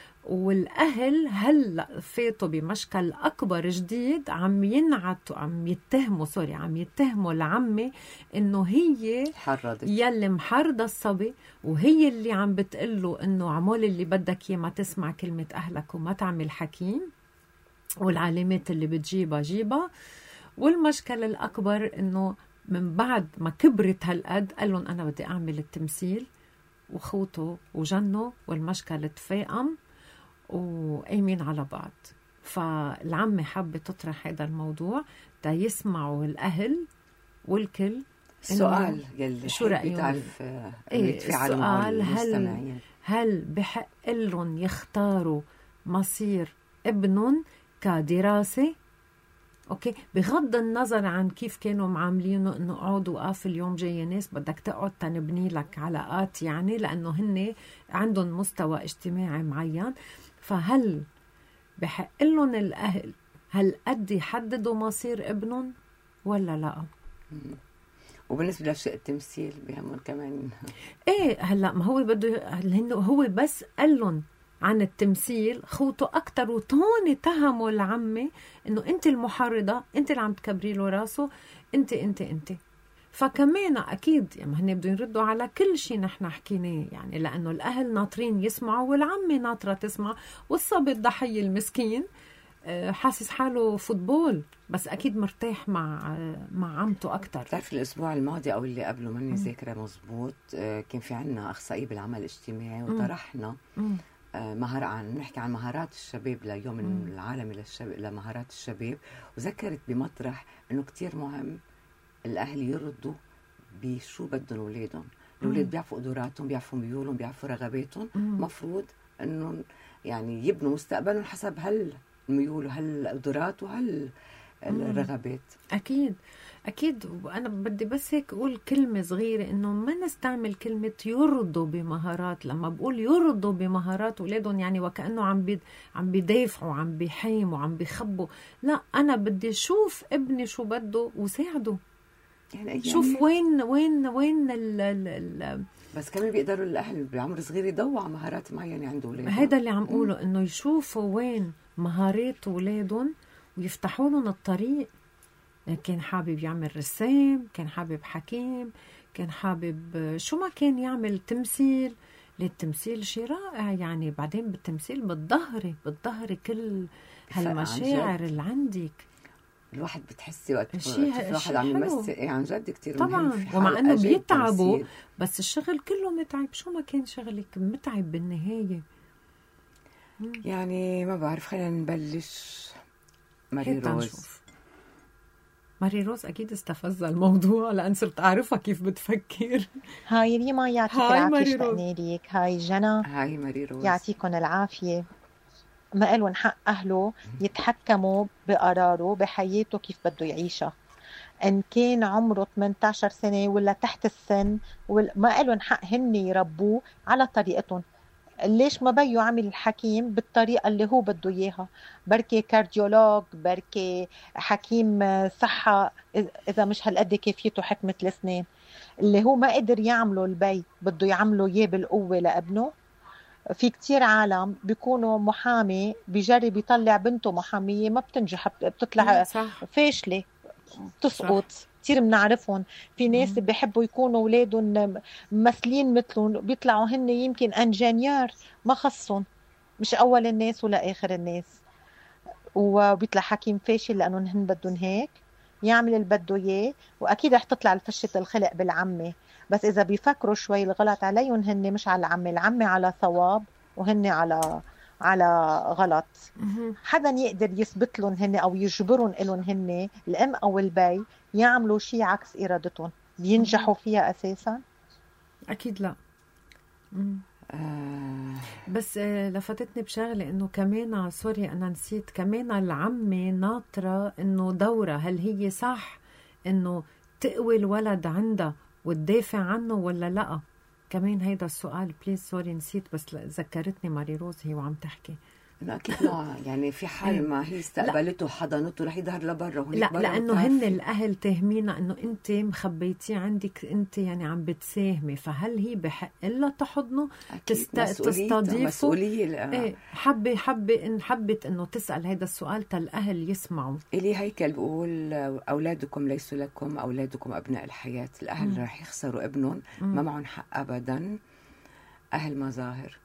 والأهل هلأ فاتوا بمشكل أكبر جديد، عم ينعتوا عم يتهموا سوري عم يتهموا العمي إنه هي حرضت يلي محرضة الصبي، وهي اللي عم بتقله إنه عمول اللي بدك إياه، ما تسمع كلمة أهلك وما تعمل حكيم، والعلامات اللي بتجيبها جيبها. والمشكلة الأكبر إنه من بعد ما كبرت هالقد قال لهم أنا بدي أعمل التمثيل، وخوته وجنه، والمشكلة تفاقم وقايمين على بعض. فالعمة حابة تطرح هذا الموضوع تا يسمعوا الأهل والكل. السؤال يلي شو رأيهم؟ بتعرف ايه السؤال، هل هل بحق لهم يختاروا مصير ابنهم كدراسة؟ اوكي، بغض النظر عن كيف كانوا معاملينه، انه اقعد وقاف اليوم جاي ناس بدك تقعد تنبني لك علاقات، يعني لانه هن عندهم مستوى اجتماعي معين. فهل بحق لهم الاهل هل قد يحددوا مصير ابنهم ولا لا؟ وبالنسبه لشيء التمثيل بهمهم كمان ايه. هلا ما هو بده، هو بس قال لهم عن التمثيل خوته أكتر، وتوني تهموا العمي إنه أنت المحرضة، أنت اللي عم تكبري له راسه، أنت أنت أنت فكمان أكيد يعني هن بدهم يردوا على كل شيء نحن حكيناه، يعني لأنه الأهل ناطرين يسمعوا والعمي ناطرة تسمع، والصبي الضحية المسكين حاسس حاله فوتبول، بس أكيد مرتاح مع مع عمته أكتر. تعرف الأسبوع الماضي أو اللي قبله ماني ذاكرة مزبوط، كان في عنا أخصائي بالعمل الاجتماعي وطرحنا مهارة، عن نحكي عن مهارات الشباب ليوم مم. العالمي للشباب لمهارات الشباب، وذكرت بمطرح انه كتير مهم الاهل يردوا بشو بدهم اولادهم. الاولاد بيعرفوا قدراتهم، بيعرفوا ميولهم، بيعرفوا رغباتهم، مفروض انه يعني يبنوا مستقبلهم حسب هل الميول وهل القدرات وهل الرغبات. أكيد أكيد. وأنا بدي بس هيك أقول كلمة صغيرة، إنه ما نستعمل كلمة يرضوا بمهارات. لما بقول يرضوا بمهارات أولادهم يعني وكأنه عم بيد عم بيدافعوا، عم بيحيموا، عم بيخبوا. لا، أنا بدي أشوف ابني شو بده وساعده. يعني شوف يعني وين وين وين ال ال ال بس كمان بيقدروا الأهل بعمر صغير يدوروا على مهارات معينة عند أولادهم. هيدا اللي عم قوله، إنه يشوفوا وين مهارات أولادهم ويفتحوا لهم الطريق. كان حابب يعمل رسام، كان حابب حكيم، كان حابب شو ما كان يعمل تمثيل. للتمثيل شيء رائع يعني. بعدين بالتمثيل بتظهري بتظهري كل هالمشاعر اللي عندك. الواحد بتحسي وقت شيء الواحد عم يمثل إيه عن جد كتير طبعا مهم. ومع انه بيتعبوا بس الشغل كله متعب. شو ما كان شغلك متعب بالنهاية. يعني ما بعرف، خلينا نبلش. ماري روز. ماري روز أكيد استفز الموضوع لأن صرت أعرفها كيف بتفكر. هاي ريما يعطيك العافية، اشتقنا ليك. هاي جنى. هاي ماري روز. يعطيكم العافية. ما إلهم حق أهله يتحكموا بقراره بحياته كيف بده يعيشها، إن كان عمره ثمانية عشر سنة ولا تحت السن، ما إلهم حق هن يربوه على طريقتهم. ليش ما بيو عمل الحكيم بالطريقة اللي هو بده إياها؟ بركي كارديولوج، بركي حكيم صحة، إذا مش هالقد كيفيته حكمة الأسنان اللي هو ما قدر يعمله البي بده يعمله إياه بالقوة لابنه. في كتير عالم بيكونوا محامي بيجرب يطلع بنته محامية، ما بتنجح، بتطلع فاشلة، بتسقط. كتير بنعرفهم. في ناس مم. بيحبوا يكونوا أولادهم ممثلين مثلهم، بيطلعوا هن يمكن انجينير، ما خصهم، مش أول الناس ولا آخر الناس، وبيطلع حكيم فاشل لأنهم هن بدهم هيك يعمل اللي بده إياه. وأكيد رح تطلع الفشة الخلق بالعمة، بس إذا بيفكروا شوي الغلط عليهم هن، مش على العمة. العمة على صواب وهن على على غلط. حدا يقدر يثبت لهم هن أو يجبرهم إلهم هن الأم أو البي يعملوا شيء عكس إرادتهم؟ بينجحوا فيها أساسا؟ أكيد لا. آه. بس آه لفتتني بشغلة إنه كمان، سوري أنا نسيت، كمان العمة ناطرة إنه دورة. هل هي صح إنه تقوي الولد عندها وتدافع عنه ولا لا؟ كمان هيدا السؤال بليز. سوري نسيت، بس ذكرتني ماري روز هي وعم تحكي. لا أكيد لا. يعني في حال ما هي استقبلته وحضنته رح يظهر لبرا. لا لأنه هن الأهل تهمينا إنه أنت مخبيتيه عندك، أنت يعني عم بتساهمي. فهل هي بحق إلا تحضنه تست... تستضيفه؟ مسؤولية. إيه حبي حبي إن حبت إنه تسأل هيدا السؤال تالأهل يسمعوا. إلي هيكل بقول أولادكم ليسوا لكم، أولادكم أبناء الحياة. الأهل م. رح يخسروا ابنهم، ما معهم حق أبدا. أهل مظاهر.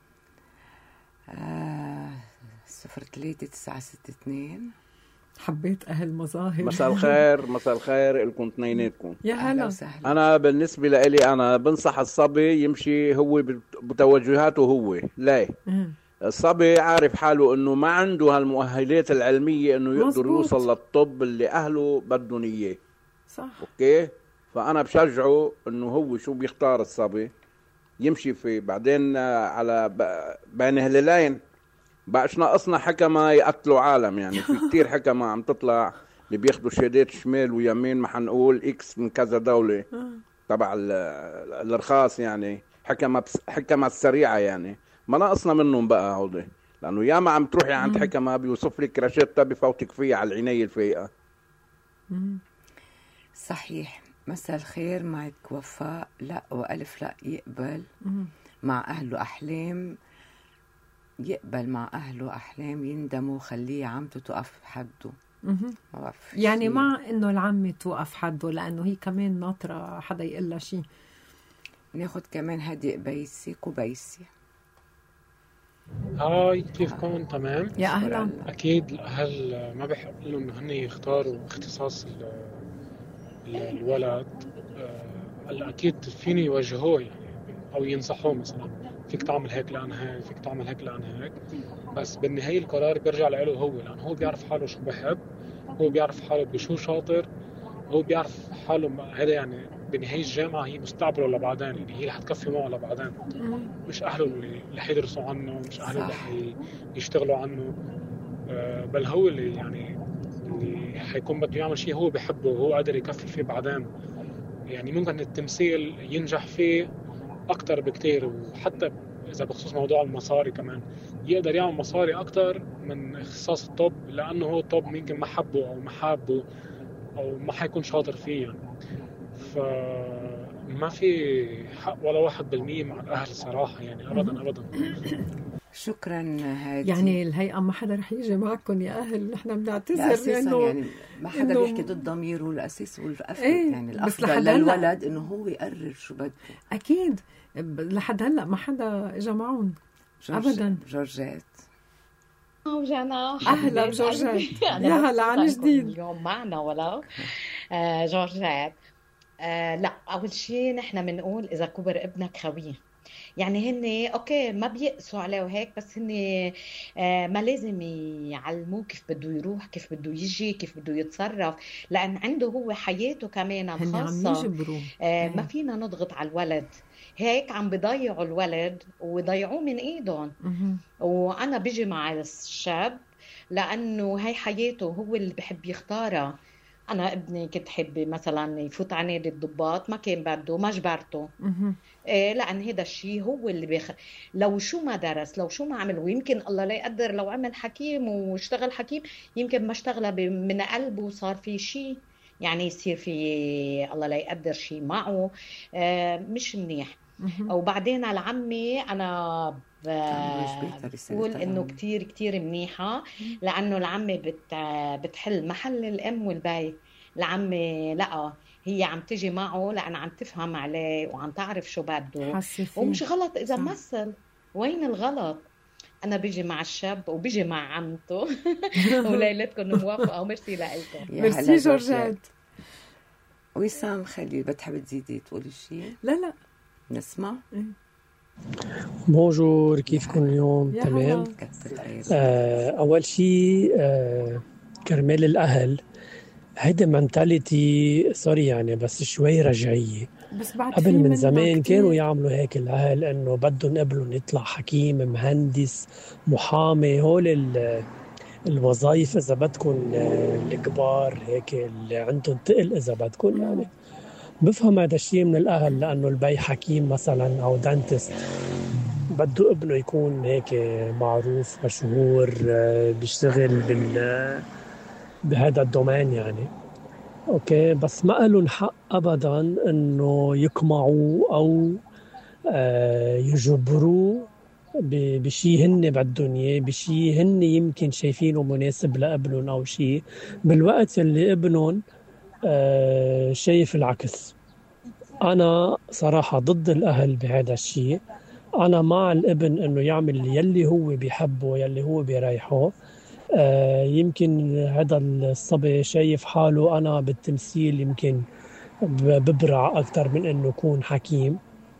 آه صفر ثلاثة تسعة ستة اثنين. حبيت أهل مظاهر. مساء الخير. مساء الخير لكم اثنيناتكم. يا هلا. أنا بالنسبة لي أنا بنصح الصبي يمشي هو بتوجهاته هو. لا الصبي عارف حاله إنه ما عنده هالمؤهلات العلمية إنه يقدر مزبوط. يوصل للطب اللي أهله بدهم إياه. صح. أوكي. فأنا بشجعه إنه هو شو بيختار الصبي يمشي فيه. بعدين على بين هلالين بقاش ناقصنا حكمة يقتلوا عالم. يعني في كتير حكمة عم تطلع اللي بياخدوا شهادات شمال ويمين، ما حنقول إكس من كذا دولة تبع الرخاص، يعني حكمة حكمة السريعة. يعني ما ناقصنا منهم بقى هودي، لأنه ياما عم تروحي عند حكمة بيوصف لك رشدة بفوتك فيها على العناية الفائقة. صحيح. مساء الخير. معك وفاء. لا وألف لا يقبل مم. مع أهله أحلام، يقبل مع أهله أحلام، يندموا، خليه عمته توقف حده. يعني مع إنه العمة توقف حده لأنه هي كمان ناطرة حدا يقول لها شيء. ناخد كمان هدي بيسي كوبيسي. هاي كيفكم؟ تمام يا أهلا. أكيد الأهل ما بحق لهم إنه هن يختاروا اختصاص الولد. هلا أكيد فيني يوجهوه يعني أو ينصحوه، مثلا فيك تعمل هيك لأن هيك، فيك تعمل هيك لأن هيك، بس بالنهاية القرار بيرجع له هو، لأن هو بيعرف حاله شو بحب، هو بيعرف حاله بشو شاطر، هو بيعرف حاله. هذا يعني بنهاية الجامعة هي مستقبله لبعدين، يعني هي اللي حتكفي معه لبعدين، مش أهله اللي حيدرسوا عنه، مش أهله اللي حيشتغلوا عنه، بل هو اللي يعني اللي حيكون بده يعمل شيء هو بحبه وهو قادر يكفي فيه بعدين. يعني ممكن التمثيل ينجح فيه أكتر بكتير، وحتى إذا بخصوص موضوع المصاري كمان يقدر يعمل مصاري أكتر من اختصاص الطب، لأنه هو الطب ممكن ما حبه أو ما حابه أو ما حيكون شاطر فيه يعني. ما في حق ولا واحد بالمية مع الأهل صراحة يعني أبدا أبدا. شكرا هادي. يعني الهيئة ما حدا رح يجي معكم يا أهل، نحن بنعتذر لأنه يعني ما حدا بيحكي ضد ضميره الأساس والأفضل. ايه يعني الأفضل للولد إنه هو يقرر شو بده. أكيد لحد هلأ ما حدا إجا معهم أبدا. جورجات وجانا أهلا بجورجات. يا هلا عن جديد اليوم معنا ولا آه جورجات. آه لا أول شيء نحن بنقول إذا كبر ابنك خويه، يعني هن اوكي ما بيقسوا عليه وهيك، بس هن آه ما لازم يعلموه كيف بده يروح، كيف بده يجي، كيف بده يتصرف، لان عنده هو حياته كمان الخاصه. آه ما فينا نضغط على الولد، هيك عم بضيعوا الولد ويضيعوه من ايدهم. وانا بيجي مع الشاب لانه هاي حياته هو اللي بحب يختارها. أنا ابني كنت حب مثلا يفوت على نادي الضباط، ما كان بده، ما جبرته. إيه لأن هذا الشيء هو اللي بيخ... لو شو ما درس، لو شو ما عمل، ويمكن الله لا يقدر لو عمل حكيم واشتغل حكيم يمكن ما اشتغل من قلبه وصار في شيء، يعني يصير في الله لا يقدر شيء معه آه مش منيح. وبعدين على عمي أنا بقول إنه كتير كتير منيحة، لأنه العمة بت بتحل محل الأم والبي. العمة لأ هي عم تجي معه لأن عم تفهم عليه وعم تعرف شو بده، ومش غلط إذا مثل. وين الغلط؟ أنا بيجي مع الشاب وبيجي مع عمته وليلتكم موافقة ومرسي لكم. ميرسي جورجات. وسام خليل بتحب تزيدي تقولي شيء؟ لا لا نسمع. بونجور، كيفكم اليوم؟ تمام. آه أول شيء آه كرمال الأهل هيدا منتاليتي سوري يعني بس شوي رجعية. بس بعد قبل من زمان كانوا يعملوا هيك الأهل، إنه بدهم ابنهم يطلع حكيم، مهندس، محامي، هول الوظائف إذا بدكم الكبار هيك اللي عندهم تقل إذا بدكم. يعني بفهم هذا الشيء من الأهل، لأنه البي حكيم مثلا أو دانتست، بده ابنه يكون هيك معروف مشهور بيشتغل بال بهذا الدومين يعني. اوكي بس ما لهم حق ابدا انه يقمعوا او آه يجبروه بشيء هن بدهم اياه، بشيء هن يمكن شايفينه مناسب لابنهم او شيء، بالوقت اللي ابنهم آه شايف العكس. انا صراحة ضد الاهل بهذا الشيء. انا مع الابن انه يعمل يلي هو بيحبه يلي هو بيريحه. آه يمكن هذا الصبي شايف حاله أنا بالتمثيل يمكن ببرع أكثر من أنه يكون حكيم.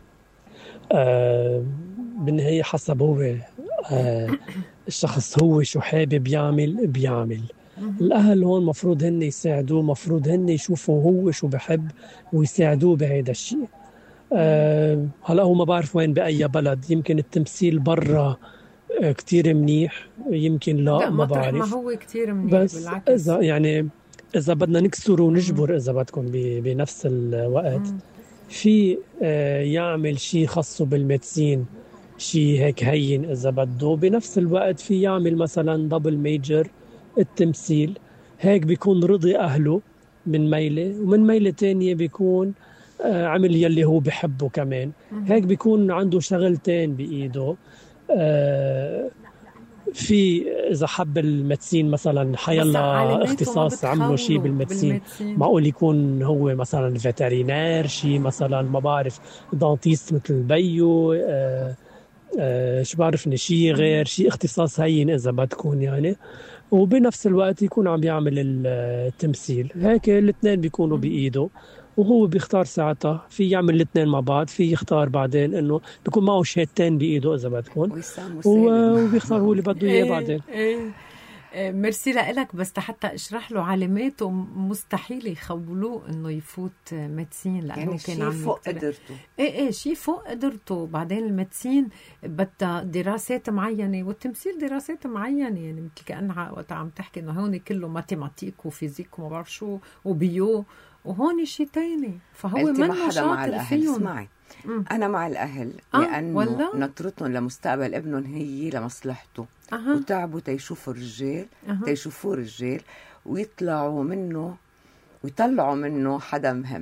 آه بالنهاية حسب هو آه الشخص هو شو حابب يعمل بيعمل. الأهل هون مفروض هن يساعدوه، مفروض هن يشوفوا هو شو بحب ويساعدوه بهذا الشيء. آه هلأ هو ما بعرف وين بأي بلد، يمكن التمثيل برا كتير منيح، يمكن لا, لا ما بعرف. ما هو كتير منيح بس بالعكس. إذا يعني إذا بدنا نكسر ونجبر إذا بدكم بنفس الوقت مم. في يعمل شيء خاصه بالميدسين، شيء هيك هين إذا بده، بنفس الوقت في يعمل مثلا دبل ميجر التمثيل، هيك بيكون رضي أهله من ميلة، ومن ميلة تانية بيكون عمل يلي هو بحبه كمان. مم. هيك بيكون عنده شغلتين بإيده. آه في إذا حب الميدسين مثلا حيلا اختصاص عمله شيء بالميدسين، معقول يكون هو مثلا فيترينير، شيء مثلا ما بعرف دانتيست مثل بيو، آه آه شو بعرفني شيء غير شيء اختصاص هين إذا بدكون يعني، وبنفس الوقت يكون عم بيعمل التمثيل. هيك الاثنين بيكونوا بإيده وهو بيختار ساعتها. في يعمل الاثنين مع بعض، في يختار بعدين انه بيكون معه شهادتين بايده اذا بدكم، وبيختار هو اللي بده اياه بعدين. ايه ايه ميرسي لك. بس حتى اشرح له علاماته، مستحيل يخولوه انه يفوت ميدسين لانه يعني كان شيء فوق قدرته. ايه ايه شيء فوق قدرته. بعدين الميدسين بدها دراسات معينه والتمثيل دراسات معينه، يعني مثل كأنها وقت عم تحكي انه هون كله ماتيماتيك وفيزيك وما بعرف شو وبيو، وهون شيء تاني. فهو ما حدا مع الأهل. اسمعي مم. أنا مع الأهل آه لأنه نطرتهم لمستقبل ابنهم هي لمصلحته. أه. وتعبوا تيشوفوا الرجال، أه. تيشوفوا الرجال ويطلعوا منه ويطلعوا منه حدا مهم.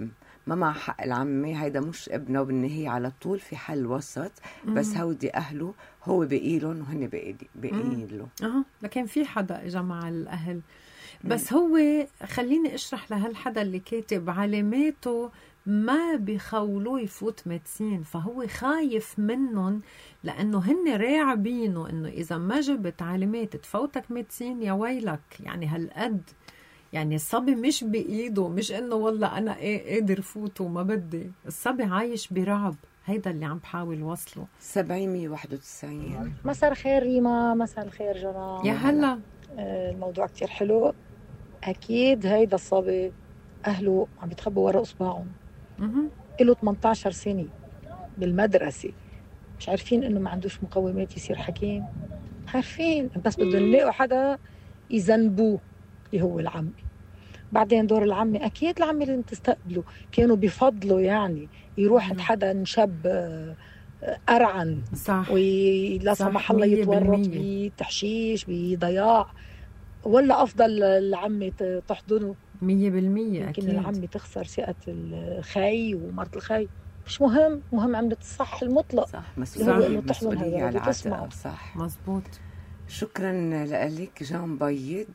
ما مع حق العمي، هيدا مش ابنه، وبالنهاية على طول في حل وسط. بس هودي أهله، هو بقيلهم وهن بقيله. اه لكن في حدا اجا مع الأهل. بس هو خليني اشرح لهالحدا اللي كاتب علاماته ما بيخولوه يفوت ميدسين، فهو خايف منهم لأنه هن راعبينه إنه إذا ما جبت علامات تفوتك ميدسين يا ويلك. يعني هالقد يعني الصبي مش بإيده، مش إنه والله أنا إيه قادر فوت وما بدي. الصبي عايش برعب. هيدا اللي عم بحاول وصله. سبعمية واحد وتسعين. مساء الخير ريما، مساء الخير جنى. يا هلا. آه الموضوع كتير حلو. أكيد هيدا الصبي أهله عم بيتخبوا ورا إصبعهم. إله ثمانية عشر سنة بالمدرسة، مش عارفين إنه ما عندوش مقومات يصير حكيم. عارفين بس بدهم يلاقوا حدا يذنبوه اللي هو العمي. بعدين دور العمي أكيد العمي اللي تستقبله كانوا بفضلوا يعني يروح عند حدا شاب أرعن، صح، ولا سمح الله يتورط بتحشيش بضياع، ولا أفضل العمي تحضنه مية بالمية. يمكن العمي تخسر ثقة الخي ومرت الخي. مش مهم، مهم عملة الصح المطلق. صح، مسؤولية على العاتق. صح، مزبوط. شكرا لك جان بيض.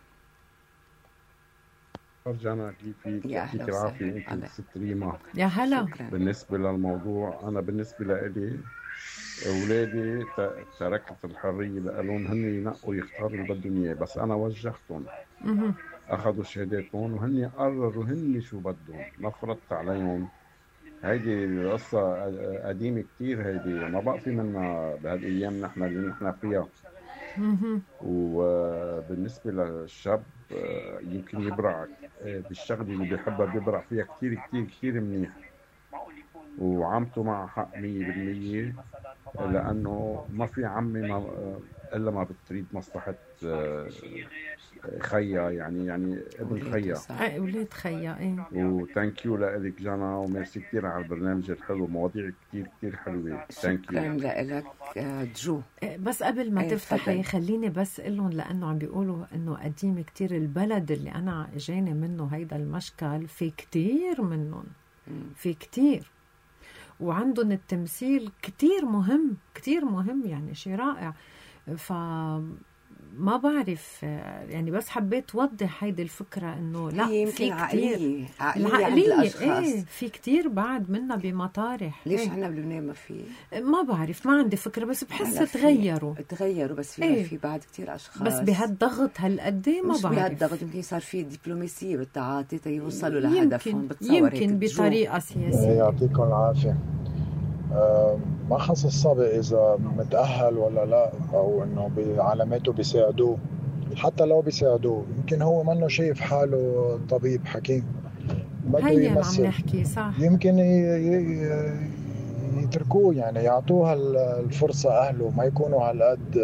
رجعنا كيفك؟ يعطيك العافية انت ست ريما. يا هلا. بالنسبة للموضوع، أنا بالنسبة لإلي أولادي تركت الحرية لألون هن ينقوا يختاروا اللي بدهم إياه، بس أنا وجهتهم أخذوا شهاداتهم وهن قرروا هن شو بدهم، ما فرضت عليهم. هيدي القصة قديمة كتير، هيدي ما بقى في منها بهالأيام نحن اللي نحن فيها. وبالنسبة للشاب يمكن يبرع بالشغل اللي بيحبها، بيبرع فيها كتير كتير كتير منيح، وعمته مع حق مية بالمية، لأنه ما في عمي ما إلا ما بتريد مصلحة خيا، يعني يعني ابن خيا، أولاد خيا. إيه. وتانكيو لك جانا، وميرسي كتير على البرنامج الحلو، مواضيع كتير كتير حلوة. شكرا لك جو. بس قبل ما تفتحي خليني بس قلهم، لأنه عم بيقولوا إنه قديم كتير البلد اللي أنا جاني منه هيدا المشكل، في كتير منهم، في كتير، وعندهم التمثيل كتير مهم كتير مهم، يعني شيء رائع. فما بعرف يعني، بس حبيت توضح هيدي الفكرة إنه لا في كتير عقلية عقلية, العقلية إيه في كتير بعد منا بمطارح. ليش إيه؟ احنا بلبنان ما في؟ ما بعرف، ما عندي فكرة، بس بحس تغيروا تغيروا بس في إيه؟ في بعد كتير أشخاص، بس بهالضغط هالقدي ما مش بعرف. بهالضغط يمكن صار في دبلوماسية بالتعاطي تيوصلوا لهدفهم، بتصور يمكن بطريقة سياسية. يعطيكم العافية. أه ما خص الصبي إذا متأهل ولا لا، أو إنه بعلاماته بيساعدوه، حتى لو بيساعدوه يمكن هو منه شايف حاله طبيب حكيم، بده يمثل. عم نحكي صح، يمكن يتركوه، يعني يعطوها الفرصة أهله، ما يكونوا هالقد.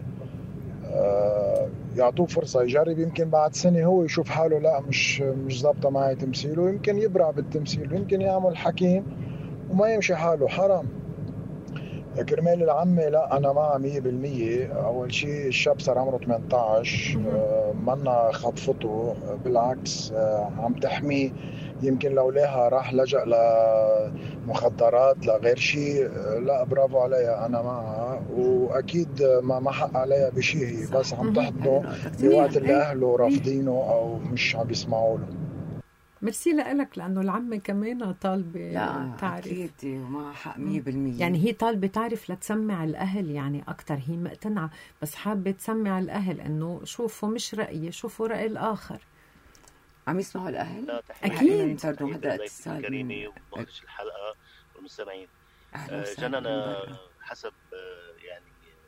أه يعطوه فرصة يجرب، يمكن بعد سنة هو يشوف حاله لا مش مش ضابطة معي تمثيله، يمكن يبرع بالتمثيل، يمكن يعمل حكيم وما يمشي حاله. حرام كرمال العمي. لا أنا مع مية بالمية. أول شيء الشاب صار عمره ثمانية عشر، آه منا خطفته، بالعكس آه عم تحميه. يمكن لو لها راح لجأ لمخدرات لغير شيء، آه لا برافو عليها، أنا معها، وأكيد ما ما حق عليها بشيء، هي بس عم تحضنه بوقت اللي أهله رافضينه أو مش عم بيسمعوا له. ميرسي لك، لأنه العمة كمان طالبة لا تعرف. أكيد وما حق مية بالمية. يعني هي طالبة تعرف لتسمع الأهل، يعني أكتر هي مقتنعة، بس حابة تسمع الأهل إنه شوفوا مش رأيي، شوفوا رأي الآخر. عم يسمعوا الأهل؟ أكيد. هذا اتصال كريمي ومخرج الحلقة والمستمعين. جنانا حسب يعني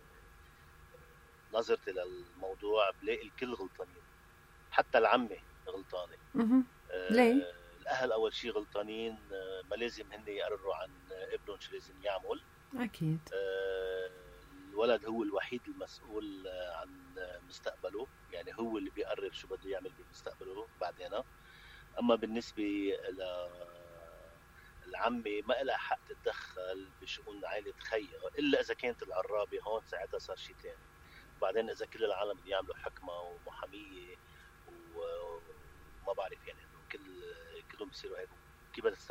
نظرتي للموضوع بلاقي الكل غلطانين، حتى العمة غلطانة. ليه؟ الأهل أول شيء غلطانين، ما لازم هن يقرروا عن ابنهم شو لازم يعمل. أكيد. الولد هو الوحيد المسؤول عن مستقبله، يعني هو اللي بيقرر شو بده يعمل بمستقبله بعدين. أما بالنسبة للعمي ما لها حق تتدخل بشؤون عائلة خيا، إلا إذا كانت العرابة هون ساعتها صار شيء تاني. بعدين إذا كل العالم اللي يعملوا حكمة ومحامية وما بعرف يعني كل كلهم بيصيروا هيك، كيف بدها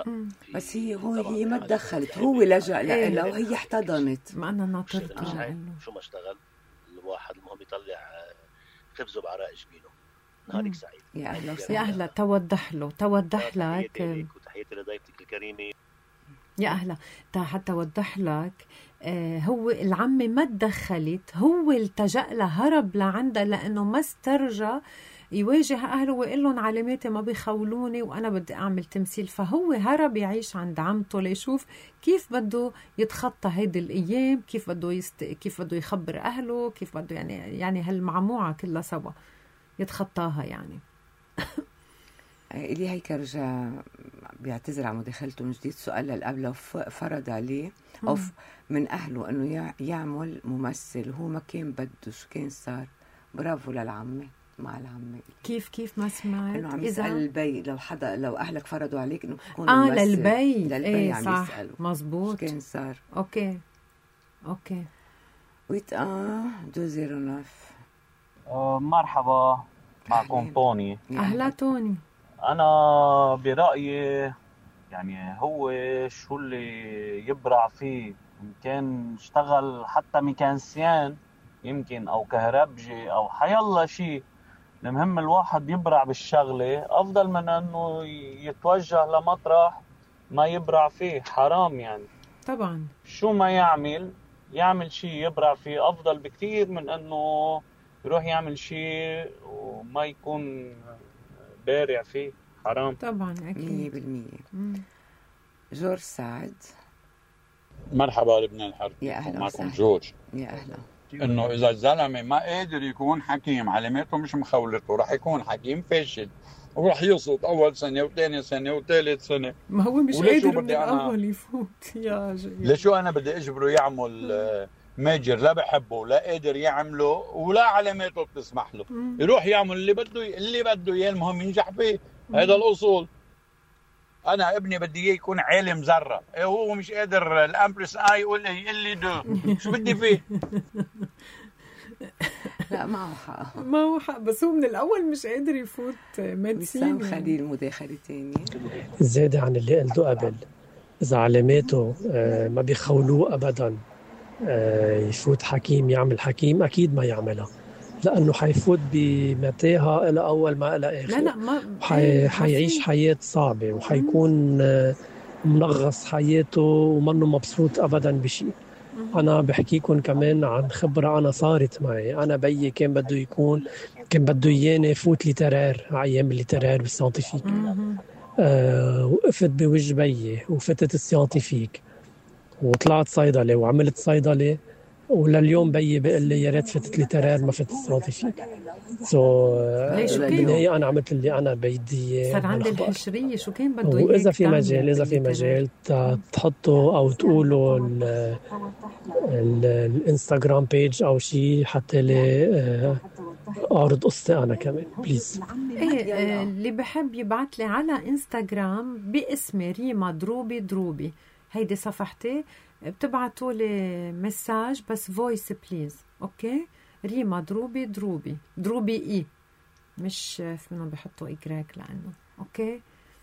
بس هي هو هي ما تدخلت، هو لجأ لها وهي احتضنت. ما أنا ناطرت شو ما اشتغل الواحد، المهم يطلع خبزه بعراق جبينه. نهارك سعيد. يا أهلا يا أهلا. توضح له توضح لك وتحياتي لضيفتك الكريمة. يا أهلا. حتى وضح لك آه هو العمة ما تدخلت، هو التجأ لها، هرب لعندها لأنه ما استرجى يواجه أهله ويقول لهم علاماتي ما بيخولوني وأنا بدي أعمل تمثيل. فهو هرب يعيش عند عمته ليشوف كيف بده يتخطى هيدي الأيام، كيف بده يست... كيف بده يخبر أهله، كيف بده يعني يعني هالمعموعة كلها سوا يتخطاها يعني. إلي هيك رجع بيعتذر عن مداخلته من جديد. سؤال اللي فرض عليه أو من أهله أنه يعمل ممثل، هو ما كان بده، شو كان صار؟ برافو للعمة مع العمة. كيف كيف ما سمعت؟ إنه عم يسأل البي لو حدا لو أهلك فرضوا عليك إنه تكون آه ممثل. للبي للبي إيه عم صح يسأله مزبوط. شو كان صار؟ أوكي أوكي ويت آه دو زيرو ناف. آه مرحبا معكم طوني. أهلا طوني. أنا برأيي يعني هو شو اللي يبرع فيه، إن كان اشتغل حتى ميكانسيان يمكن أو كهربجي أو حيالله شيء، المهم الواحد يبرع بالشغلة أفضل من أنه يتوجه لمطرح ما يبرع فيه. حرام يعني. طبعا شو ما يعمل يعمل شيء يبرع فيه أفضل بكتير من أنه يروح يعمل شيء وما يكون بارع فيه. حرام طبعا أكيد مية بالمية. جورج سعد. مرحبا لبنان الحرب. يا أهلا معكم جورج. يا أهلا. إنه إذا الزلمة ما قادر يكون حكيم، علاماته مش مخولته، رح يكون حكيم فاشل ورح يصوت أول سنة وثاني سنة وثالث سنة. ما هو مش قادر من الأول يفوت. يا جميل. ليشو أنا بدي أجبره يعمل ماجر لا بحبه لا قادر يعمله ولا علاماته بتسمح له. مم. يروح يعمل اللي بده اللي بده إياه، المهم ينجح فيه. هذا الأصول. أنا ابني بدي إياه يكون عالم ذرة، إيه هو مش قادر الأمبرس آي يقول لي اللي دو شو بدي فيه؟ لا معه حق معه حق، بس هو من الأول مش قادر يفوت ميدسين. وسام خليل مداخلة تانية. زيادة عن اللي قلته قبل، إذا علاماته ما بيخولوه أبدا يفوت حكيم يعمل حكيم، أكيد ما يعملها، لأنه حيفوت بمتاهة إلى أول ما إلى آخر. لا لا ما حي... حيعيش حياة صعبة وحيكون منغص حياته ومنه مبسوط أبدا بشيء. أنا بحكيكم كمان عن خبرة أنا صارت معي. أنا بيي كان بده يكون كان بده ياني فوت لترار أيام الليترار بالسيانتيفيك. أه وقفت بوجه بيي وفتت السيانتيفيك وطلعت صيدلة وعملت صيدلة، ولليوم بيي بيقول لي يا ريت فتت لي ترار ما فتت سيانتيفيك. سو بالنهاية أنا عملت اللي أنا بدي. صار عندي الحشرية شو كان بده إياك. وإذا في مجال إذا في مجال تحطوا أو تقولوا الانستغرام بيج أو شيء حتى لي أعرض قصتي أنا كمان بليز. إيه اللي بحب يبعت لي على انستغرام باسمي ريما دروبي دروبي، هيدي صفحتي، بتبعتوا لي مساج بس فويس بليز. اوكي ريما دروبي دروبي دروبي اي مش فينا بيحطوا اجراك لانه اوكي.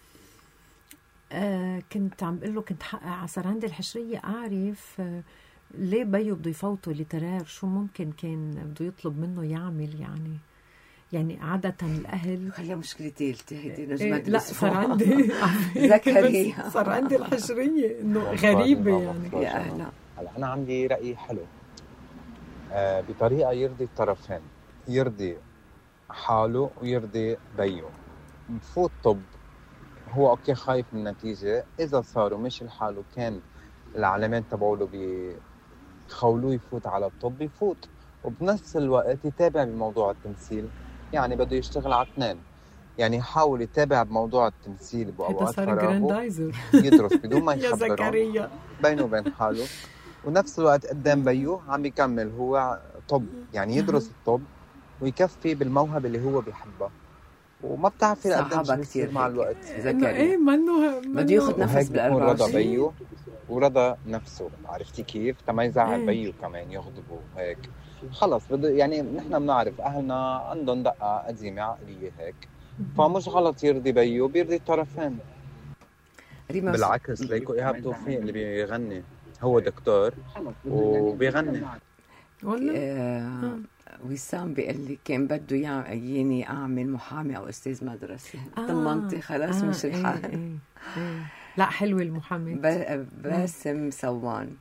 آه كنت عم بقول له كنت صار عندي الحشريه اعرف آه ليه بيو بده يفوتوا لترار، شو ممكن كان بده يطلب منه يعمل يعني يعني عادة الأهل. خليها مشكلة ثالثة هيدي نجمة. لا صار عندي ذكرية صار عندي الحشرية إنه غريبة يعني. يا أهلا. أنا عندي رأي حلو آه بطريقة يرضي الطرفين، يرضي حاله ويرضي بيه. مفوت طب هو أوكي خايف من النتيجة، إذا صاروا مش الحال كان العلامات تبعوله بيخولوه يفوت على الطب يفوت، وبنفس الوقت يتابع بموضوع التمثيل. يعني بده يشتغل على اثنين، يعني يحاول يتابع بموضوع التمثيل بأوقات فراغه، يدرس بدون ما يخبرهم بينه وبين حاله، ونفس الوقت قدام بيو عم يكمل هو طب، يعني يدرس الطب ويكفي بالموهبة اللي هو بيحبها. وما بتعرفي لقدام شو بيصير مع الوقت. ايه منه بده ياخذ نفس بالأربعة رضا بيو ورضا نفسه، عرفتي كيف؟ تما يزعل بيو كمان يغضبه هيك. خلص بده يعني نحن بنعرف أهلنا عندهم دقة قديمة عقلية هيك، فمش غلط يرضي بيو، بيرضي الطرفين. بالعكس ليكو إيهاب توفيق اللي بيغني هو دكتور وبيغني. آه وسام بيقول لي كان بده يجيني اعمل محامي او استاذ مدرسه. آه طمنتي خلاص. آه مش الحال. ايه ايه ايه. لا حلوه المحامي. باسم صوان.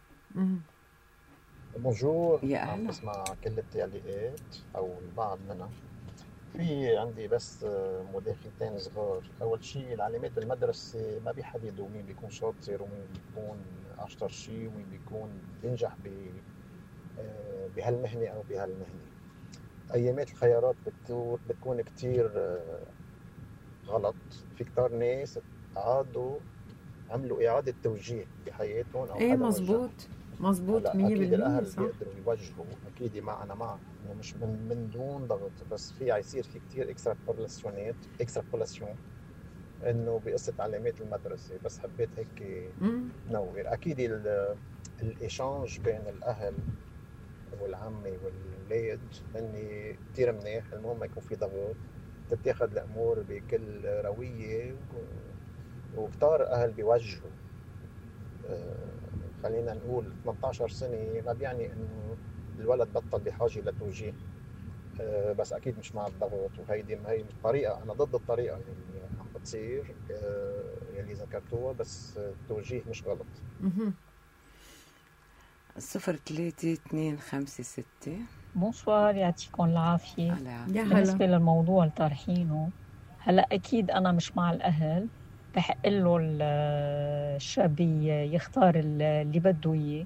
بونجور. يا عم بسمع كل التعليقات او البعض منها. في عندي بس مداخلتين صغار. اول شيء العلامات بالمدرسه ما بيحددوا مين بيكون شاطر ومين بيكون اشطر شيء ومين بيكون بينجح ب بهالمهنه او بهالمهنه. ايامات الخيارات بتكون كتير غلط. في كتار ناس عادوا عملوا اعاده توجيه بحياتهم او ايه مزبوط مزبوط مية بالمية. اكيد الاهل بيقدروا يوجهوا. اكيد ما انا مع انه مش من, من دون ضغط، بس في يصير في كتير اكسترابولاسيونات اكسترابولاسيون انه بقصه علامات المدرسه. بس حبيت هيك نور. اكيد الايشانج بين الاهل والعمي والولاد هني كتير منيح. المهم ما يكون في ضغط، تتاخد الامور بكل رويه وكتار اهل بيوجهوا. آه خلينا نقول ثمانية عشر سنه ما بيعني انه الولد بطل بحاجه لتوجيه. آه بس اكيد مش مع الضغط. وهيدي هي طريقه، انا ضد الطريقه اللي عم بتصير آه يلي ذكرتوها، بس التوجيه مش غلط. صفر ثلاثة اثنين خمسة ستة. بونسوار، يعطيكم العافية. بالنسبة للموضوع اللي طارحينه هلا أكيد أنا مش مع الأهل. بحق له الشاب يختار اللي بده إياه،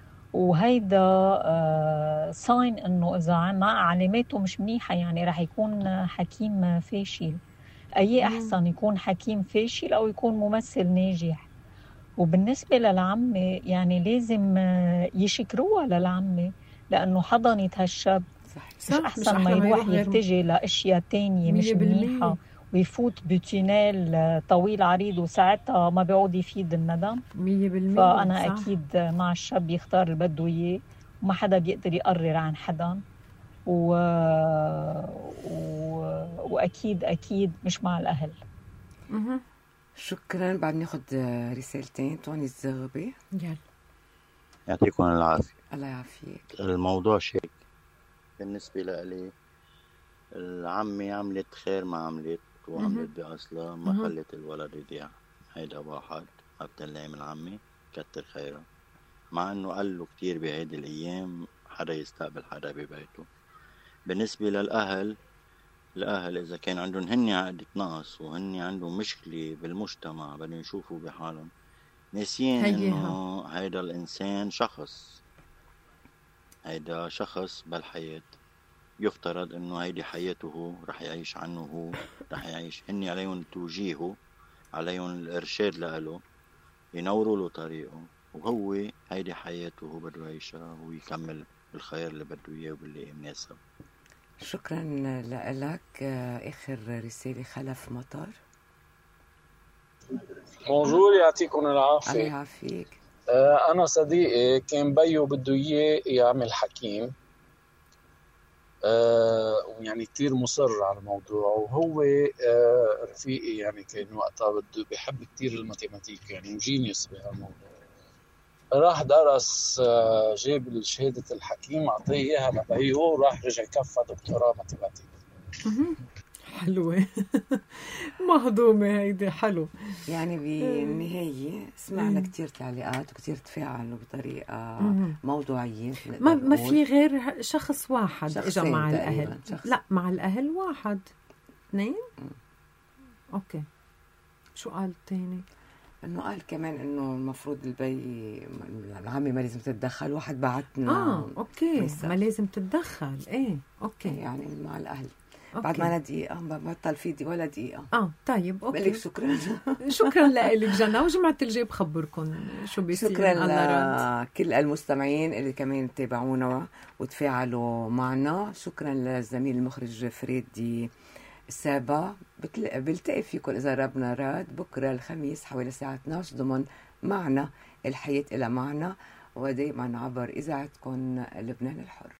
وهيدا ساين إنه إذا ما علاماته مش منيحة يعني رح يكون حكيم فاشل. أي أحسن يكون حكيم فاشل أو يكون ممثل ناجح. وبالنسبة للعمة يعني لازم يشكروها للعمة لأنه حضنت هالشاب. مش أحسن ما يروح يتجه لأشياء تانية مش منيحة ويفوت بتونيل طويل عريض وساعتها ما بيعود يفيد الندم. مية بالمية. فأنا صح. أكيد مع الشاب يختار اللي بده إياه وما حدا بيقدر يقرر عن حدا. و... و... وأكيد أكيد مش مع الأهل. مه. شكرا. بعد ناخد رسالتين. توني الزغبي. يلا. يعطيكم العافية. الله يعافيك. الموضوع شيك بالنسبة لي. العمي عملت خير ما عملت وعملت بأصلها ما خلت الولد يضيع. هيدا واحد ما بتلعم العمي كتر خيره، مع انه قال له كتير بعيد الايام حدا يستقبل حدا ببيته. بالنسبة للأهل، الأهل إذا كان عندهم هن عقدة نقص وهن عندهم مشكلة بالمجتمع بدهم يشوفوا بحالهم ناسيين إنه هيدا الإنسان شخص. هيدا شخص بالحياة يفترض إنه هيدي حياته هو، رح يعيش عنه هو، رح يعيش. هن عليهم توجيهه، عليهم الإرشاد له، ينوروا له طريقه، وهو هيدي حياته هو بده يعيشها ويكمل الخير اللي بده إياه وباللي مناسب. شكرا لك. آخر رسالة خلف مطر. بونجور، يعطيكم العافية. الله يعافيك. آه أنا صديقي كان بيو بده إياه يعمل حكيم. آه يعني كتير مصر على الموضوع، وهو آه رفيقي يعني كان وقتها بده بيحب كتير الماتيماتيك يعني جينيوس بهالموضوع. راح درس آه جاب شهادة الحكيم أعطيه إياها لبيو وراح رجع كفى دكتوراه ماتيماتيك. حلوة. مهضومة هيدي. حلو. يعني بالنهاية سمعنا كتير تعليقات وكتير تفاعلوا بطريقة موضوعية. ما ما في غير شخص واحد اجى مع الأهل. شخص. لا مع الأهل واحد اثنين. اوكي. شو قال تاني؟ انه قال كمان انه المفروض البي العمي ما لازم تتدخل. واحد بعتنا اه اوكي مسا. ما لازم تتدخل. ايه اوكي يعني مع الأهل. أوكي. بعد ما دقيقة بطل في دي ولا دقيقة. اه طيب اوكي. بقلك شكرا. شكرا لك جنى، وجمعة الجاي بخبركم شو بيصير. شكرا لكل المستمعين اللي كمان تابعونا وتفاعلوا معنا. شكرا للزميل المخرج فريدي السابع. بلتقي فيكم إذا ربنا راد بكرة الخميس حوالي الساعة اثني عشر ضمن معنا الحياة إلى معنا، ودائما عبر إذاعتكم لبنان الحر.